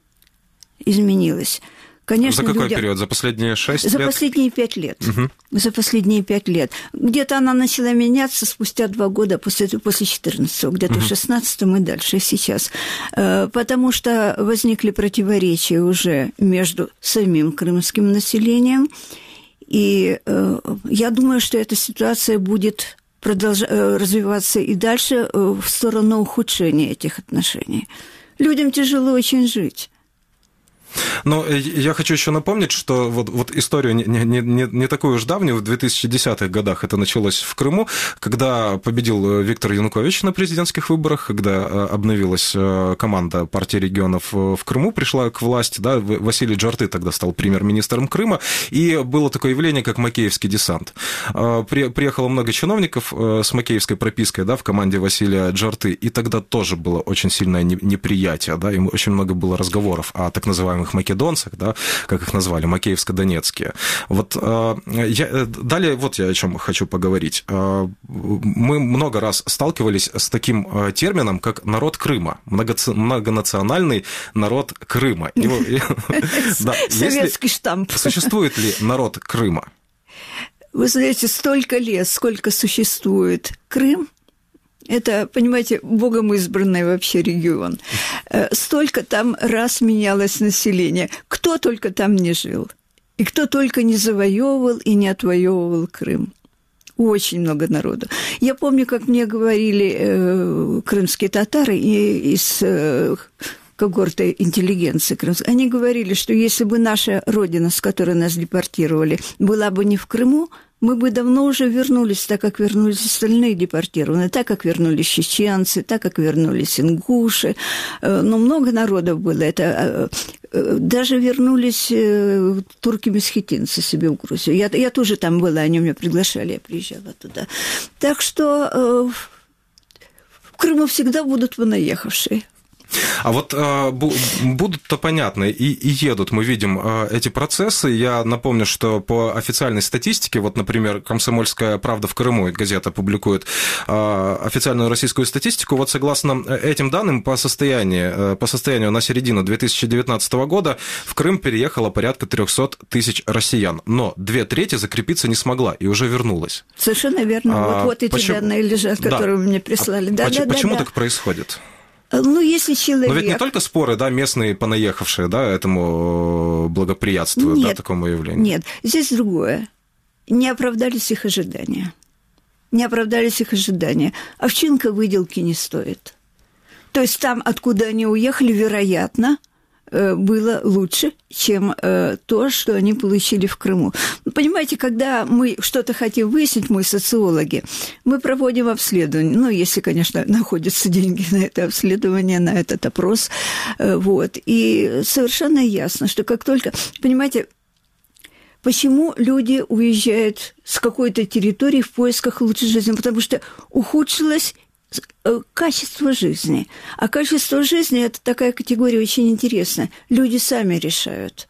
Изменилась. Конечно, за какой людям... период? За последние шесть За лет? За последние пять лет. Угу. За последние пять лет. Где-то она начала меняться спустя два года после, после четырнадцатого, где-то угу. в шестнадцатом и дальше, сейчас. Потому что возникли противоречия уже между самим крымским населением. И я думаю, что эта ситуация будет продолж... развиваться и дальше в сторону ухудшения этих отношений. Людям тяжело очень жить. Но я хочу еще напомнить, что вот, вот историю не, не, не, не такую уж давнюю, в две тысячи десятых годах это началось в Крыму, когда победил Виктор Янукович на президентских выборах, когда обновилась команда партии регионов в Крыму, пришла к власти, да, Василий Джарты тогда стал премьер-министром Крыма, и было такое явление, как Макеевский десант. При, приехало много чиновников с макеевской пропиской, да, в команде Василия Джарты, и тогда тоже было очень сильное неприятие, да, и очень много было разговоров о так называемых македонцах, да, как их назвали, макеевско-донецкие. Вот я, далее вот я о чем хочу поговорить. Мы много раз сталкивались с таким термином, как народ Крыма, многонациональный народ Крыма. Советский штамп. Существует ли народ Крыма? Вы знаете, столько лет, сколько существует Крым, это, понимаете, богом избранный вообще регион. Столько там раз менялось население. Кто только там не жил. И кто только не завоевывал и не отвоевывал Крым. Очень много народу. Я помню, как мне говорили э, крымские татары из э, когорты интеллигенции крымской. Они говорили, что если бы наша родина, с которой нас депортировали, была бы не в Крыму, мы бы давно уже вернулись, так как вернулись остальные депортированные, так как вернулись чеченцы, так как вернулись ингуши. Но много народов было. Это, даже вернулись турки-месхетинцы себе в Грузию. Я, я тоже там была, они меня приглашали, я приезжала туда. Так что в Крыму всегда будут понаехавшие. А вот э, будут-то понятны и, и едут, мы видим э, эти процессы. Я напомню, что по официальной статистике, вот, например, «Комсомольская правда» в Крыму, газета публикует э, официальную российскую статистику. Вот согласно этим данным, по состоянию, э, по состоянию на середину две тысячи девятнадцатого года в Крым переехало порядка триста тысяч россиян. Но две трети закрепиться не смогла и уже вернулась. Совершенно верно. А, вот, вот эти почему... данные лежат, которые да. вы мне прислали. Да, почему да, почему да, так да. происходит? Ну, если человек... Но ведь не только споры, да, местные понаехавшие, да, этому благоприятствуют, нет, да, такому явлению. Нет, здесь другое. Не оправдались их ожидания. Не оправдались их ожидания. Овчинка выделки не стоит. То есть там, откуда они уехали, вероятно, было лучше, чем то, что они получили в Крыму. Понимаете, когда мы что-то хотим выяснить, мы социологи, мы проводим обследование, ну, если, конечно, находятся деньги на это обследование, на этот опрос, вот, и совершенно ясно, что как только, понимаете, почему люди уезжают с какой-то территории в поисках лучшей жизни? Потому что ухудшилось качество жизни. А качество жизни – это такая категория очень интересная. Люди сами решают,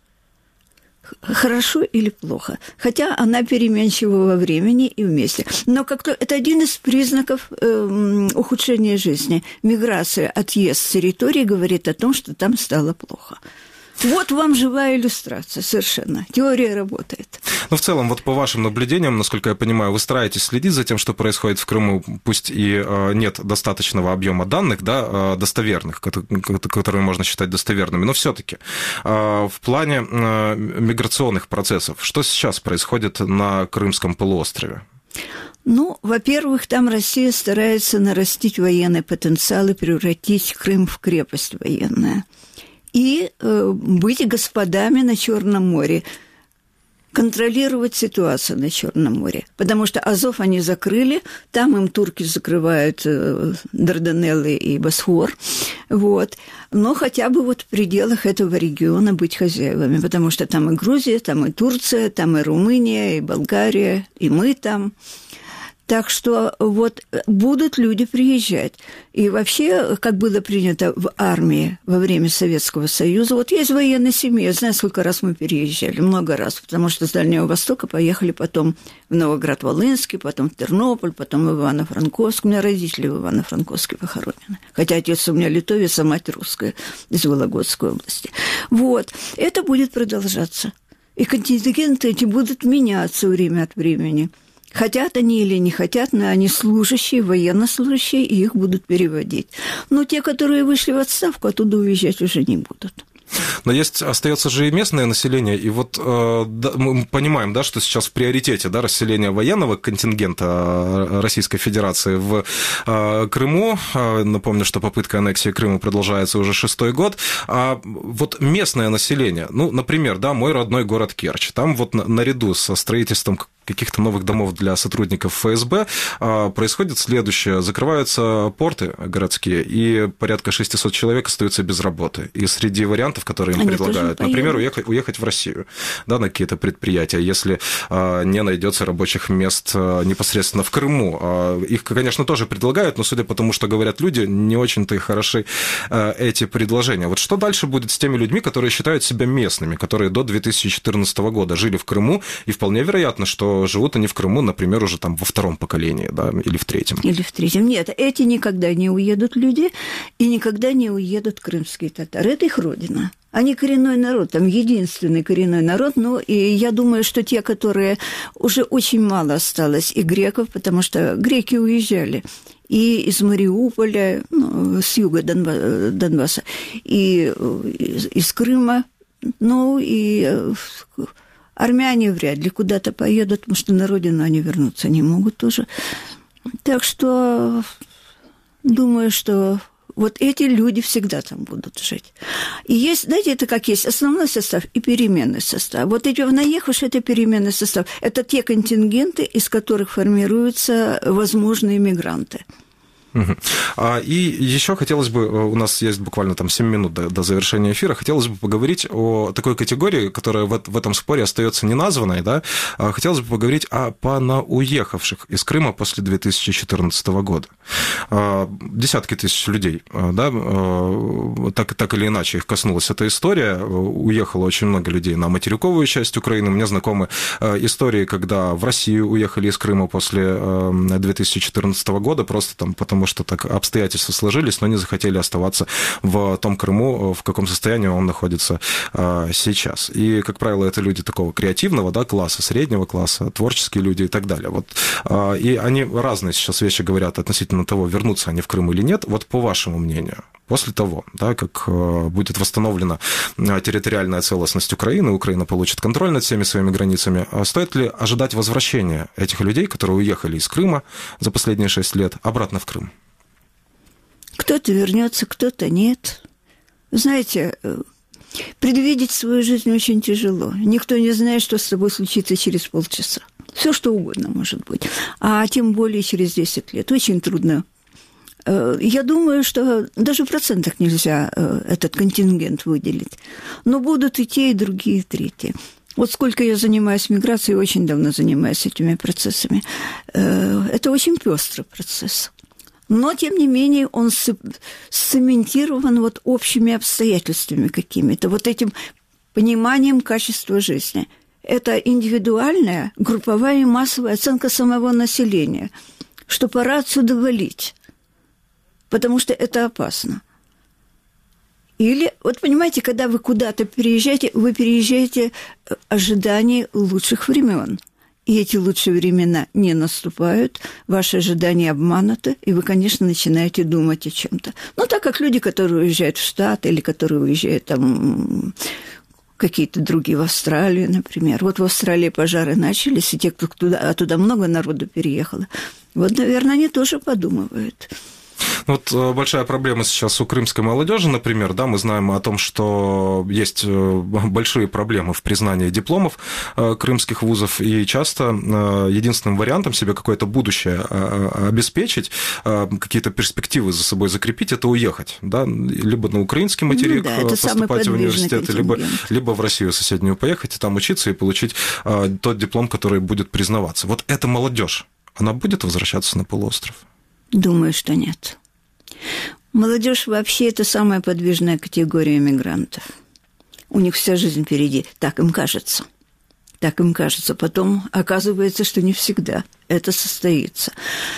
хорошо или плохо. Хотя она переменчива во времени и вместе. Но как-то это один из признаков э, ухудшения жизни. Миграция, отъезд с территории говорит о том, что там стало плохо. Вот вам живая иллюстрация, совершенно. Теория работает. Ну, в целом, вот по вашим наблюдениям, насколько я понимаю, вы стараетесь следить за тем, что происходит в Крыму, пусть и э, нет достаточного объема данных, да, э, достоверных, которые можно считать достоверными, но все-таки э, в плане э, миграционных процессов, что сейчас происходит на Крымском полуострове? Ну, во-первых, там Россия старается нарастить военный потенциал и превратить Крым в крепость военную. И э, быть господами на Черном море, контролировать ситуацию на Черном море. Потому что Азов они закрыли, там им турки закрывают э, Дарданеллы и Босфор, вот. Но хотя бы вот в пределах этого региона быть хозяевами, потому что там и Грузия, там и Турция, там и Румыния, и Болгария, и мы там. Так что вот будут люди приезжать. И вообще, как было принято в армии во время Советского Союза, вот есть военная семья, я знаю, сколько раз мы переезжали, много раз, потому что с Дальнего Востока поехали потом в Новоград-Волынский, потом в Тернополь, потом в Ивано-Франковск. У меня родители в Ивано-Франковске похоронены. Хотя отец у меня литовец, а мать русская из Вологодской области. Вот. Это будет продолжаться. И контингенты эти будут меняться время от времени. Хотят они или не хотят, но они служащие, военнослужащие, и их будут переводить. Но те, которые вышли в отставку, оттуда уезжать уже не будут. Но есть, остается же и местное население, и вот э, да, мы понимаем, да, что сейчас в приоритете, да, расселение военного контингента Российской Федерации в э, Крыму. Напомню, что попытка аннексии Крыма продолжается уже шестой год. А вот местное население, ну, например, да, мой родной город Керчь, там вот наряду со строительством каких-то новых домов для сотрудников эф эс бэ происходит следующее. Закрываются порты городские, и порядка шестьсот человек остаются без работы. И среди вариантов, которые им Они предлагают, например, уехать, уехать в Россию, да, на какие-то предприятия, если не найдется рабочих мест непосредственно в Крыму. Их, конечно, тоже предлагают, но, судя по тому, что говорят люди, не очень-то и хороши эти предложения. Вот что дальше будет с теми людьми, которые считают себя местными, которые до две тысячи четырнадцатого года жили в Крыму, и вполне вероятно, что живут они в Крыму, например, уже там во втором поколении, да, или в третьем. Или в третьем. Нет, эти никогда не уедут люди, и никогда не уедут крымские татары. Это их родина. Они коренной народ, там единственный коренной народ, ну, и я думаю, что те, которые уже очень мало осталось, и греков, потому что греки уезжали, и из Мариуполя, ну, с юга Донбасса, и из Крыма, ну, и армяне вряд ли куда-то поедут, потому что на родину они вернуться не могут тоже. Так что думаю, что вот эти люди всегда там будут жить. И есть, знаете, это как есть основной состав и переменный состав. Вот эти наехавшие – это переменный состав. Это те контингенты, из которых формируются возможные мигранты. Угу. А, и еще хотелось бы, у нас есть буквально там семь минут до, до завершения эфира, хотелось бы поговорить о такой категории, которая в, в этом споре остается неназванной, да? А, хотелось бы поговорить о понауехавших из Крыма после две тысячи четырнадцатого года. А, десятки тысяч людей, да, так, так или иначе их коснулась эта история, уехало очень много людей на материковую часть Украины, мне знакомы истории, когда в Россию уехали из Крыма после две тысячи четырнадцатого года, просто там потому что так обстоятельства сложились, но не захотели оставаться в том Крыму, в каком состоянии он находится сейчас. И, как правило, это люди такого креативного, да, класса, среднего класса, творческие люди и так далее. Вот. И они разные сейчас вещи говорят относительно того, вернутся они в Крым или нет. Вот по вашему мнению, после того, да, как будет восстановлена территориальная целостность Украины, Украина получит контроль над всеми своими границами, стоит ли ожидать возвращения этих людей, которые уехали из Крыма за последние шесть лет, обратно в Крым? Кто-то вернется, кто-то нет. Знаете, предвидеть свою жизнь очень тяжело. Никто не знает, что с тобой случится через полчаса. Все что угодно может быть. А тем более через десять лет. Очень трудно. Я думаю, что даже в процентах нельзя этот контингент выделить. Но будут и те, и другие, и третьи. Вот сколько я занимаюсь миграцией, очень давно занимаюсь этими процессами. Это очень пестрый процесс. Но, тем не менее, он сцементирован вот общими обстоятельствами какими-то, вот этим пониманием качества жизни. Это индивидуальная, групповая и массовая оценка самого населения, что пора отсюда валить, потому что это опасно. Или, вот понимаете, когда вы куда-то переезжаете, вы переезжаете в ожидании лучших времен. И эти лучшие времена не наступают, ваши ожидания обмануты, и вы, конечно, начинаете думать о чем-то. Ну, так как люди, которые уезжают в Штаты или которые уезжают там какие-то другие в Австралию, например. Вот в Австралии пожары начались, и те, кто туда, а туда много народу переехало. Вот, наверное, они тоже подумывают. Вот большая проблема сейчас у крымской молодежи, например, да, мы знаем о том, что есть большие проблемы в признании дипломов крымских вузов, и часто единственным вариантом себе какое-то будущее обеспечить, какие-то перспективы за собой закрепить, это уехать, да, либо на украинский материк, ну, да, поступать в университет, либо, либо в Россию соседнюю поехать и там учиться и получить тот диплом, который будет признаваться. Вот эта молодежь, она будет возвращаться на полуостров? Думаю, что нет. Молодежь вообще это самая подвижная категория мигрантов. У них вся жизнь впереди, так им кажется. Так им кажется. Потом оказывается, что не всегда это состоится.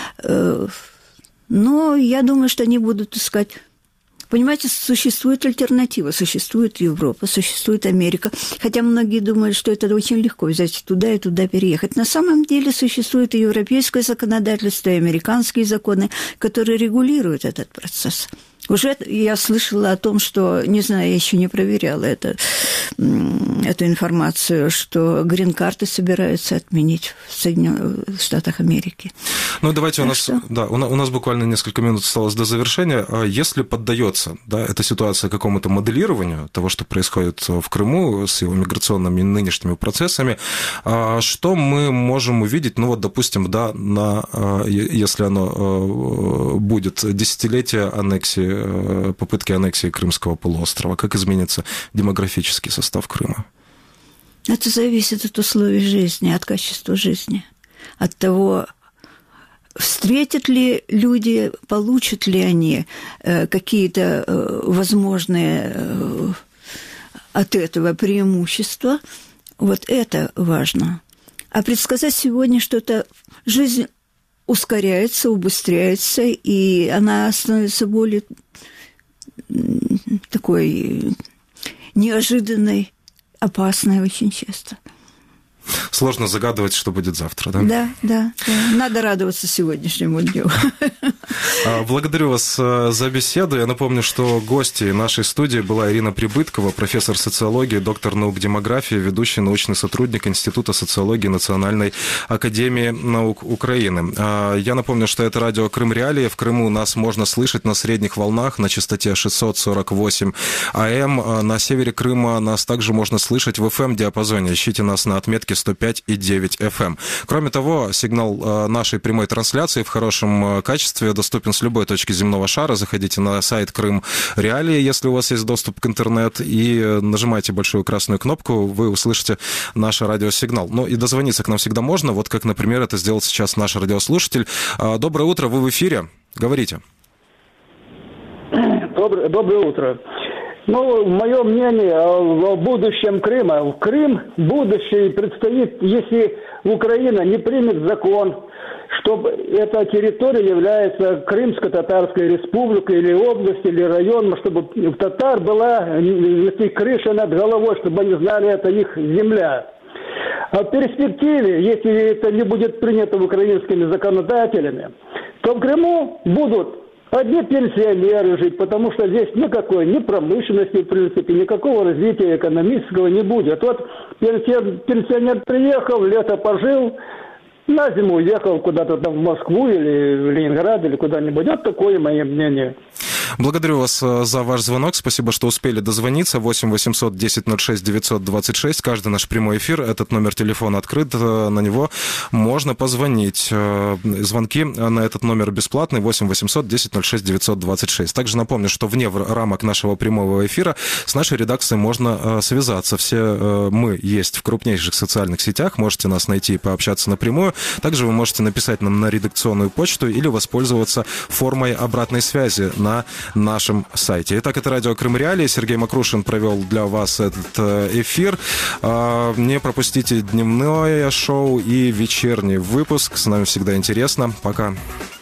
Но я думаю, что они будут искать... Понимаете, существует альтернатива, существует Европа, существует Америка, хотя многие думают, что это очень легко взять туда и туда переехать. На самом деле существует и европейское законодательство, и американские законы, которые регулируют этот процесс. Уже я слышала о том, что, не знаю, я еще не проверяла это, эту информацию, что грин-карты собираются отменить в Соединенных Штатах Америки. Ну, давайте, так у нас, что? Да, у нас буквально несколько минут осталось до завершения. Если поддается, да, эта ситуация какому-то моделированию того, что происходит в Крыму с его миграционными нынешними процессами, что мы можем увидеть, ну, вот, допустим, да, на, если оно будет десятилетие аннексии, попытки аннексии Крымского полуострова, как изменится демографический состав Крыма? Это зависит от условий жизни, от качества жизни, от того, встретят ли люди, получат ли они какие-то возможные от этого преимущества. Вот это важно. А предсказать сегодня что-то... Жизнь ускоряется, убыстряется, и она становится более такой неожиданной, опасной очень часто. Сложно загадывать, что будет завтра, да? Да, да, да. Надо радоваться сегодняшнему дню. Благодарю вас за беседу. Я напомню, что гостьей нашей студии была Ирина Прибыткова, профессор социологии, доктор наук демографии, ведущий научный сотрудник Института социологии Национальной академии наук Украины. Я напомню, что это радио Крым Реалии. В Крыму нас можно слышать на средних волнах на частоте шестьсот сорок восемь АМ. На севере Крыма нас также можно слышать в эф эм-диапазоне. Ищите нас на отметке сто пять пять и девять эф эм. Кроме того, сигнал нашей прямой трансляции в хорошем качестве доступен с любой точки земного шара. Заходите на сайт Крым Реалии, если у вас есть доступ к интернету, и нажимайте большую красную кнопку, вы услышите наш радиосигнал. Ну и дозвониться к нам всегда можно, вот как, например, это сделал сейчас наш радиослушатель. Доброе утро, вы в эфире. Говорите. Доброе, доброе утро. Ну, мое мнение о будущем Крыма. В Крым будущее предстоит, если Украина не примет закон, чтобы эта территория является Крымско-Татарской республикой или областью, или районом, чтобы у татар была если крыша над головой, чтобы они знали, это их земля. А в перспективе, если это не будет принято украинскими законодателями, то в Крыму будут одни пенсионеры жить, потому что здесь никакой ни промышленности, в принципе, никакого развития экономического не будет. Вот пенсионер приехал, лето пожил, на зиму уехал куда-то там в Москву или в Ленинград или куда-нибудь. Вот такое мое мнение. Благодарю вас за ваш звонок. Спасибо, что успели дозвониться. восемь восемьсот десять ноль шесть девятьсот двадцать шесть. Каждый наш прямой эфир. Этот номер телефона открыт. На него можно позвонить. Звонки на этот номер бесплатные. восемь восемьсот десять ноль шесть девятьсот двадцать шесть. Также напомню, что вне рамок нашего прямого эфира с нашей редакцией можно связаться. Все мы есть в крупнейших социальных сетях. Можете нас найти и пообщаться напрямую. Также вы можете написать нам на редакционную почту или воспользоваться формой обратной связи на нашем сайте. Итак, это радио Крым Реалии. Сергей Макрушин провел для вас этот эфир. Не пропустите дневное шоу и вечерний выпуск. С нами всегда интересно. Пока.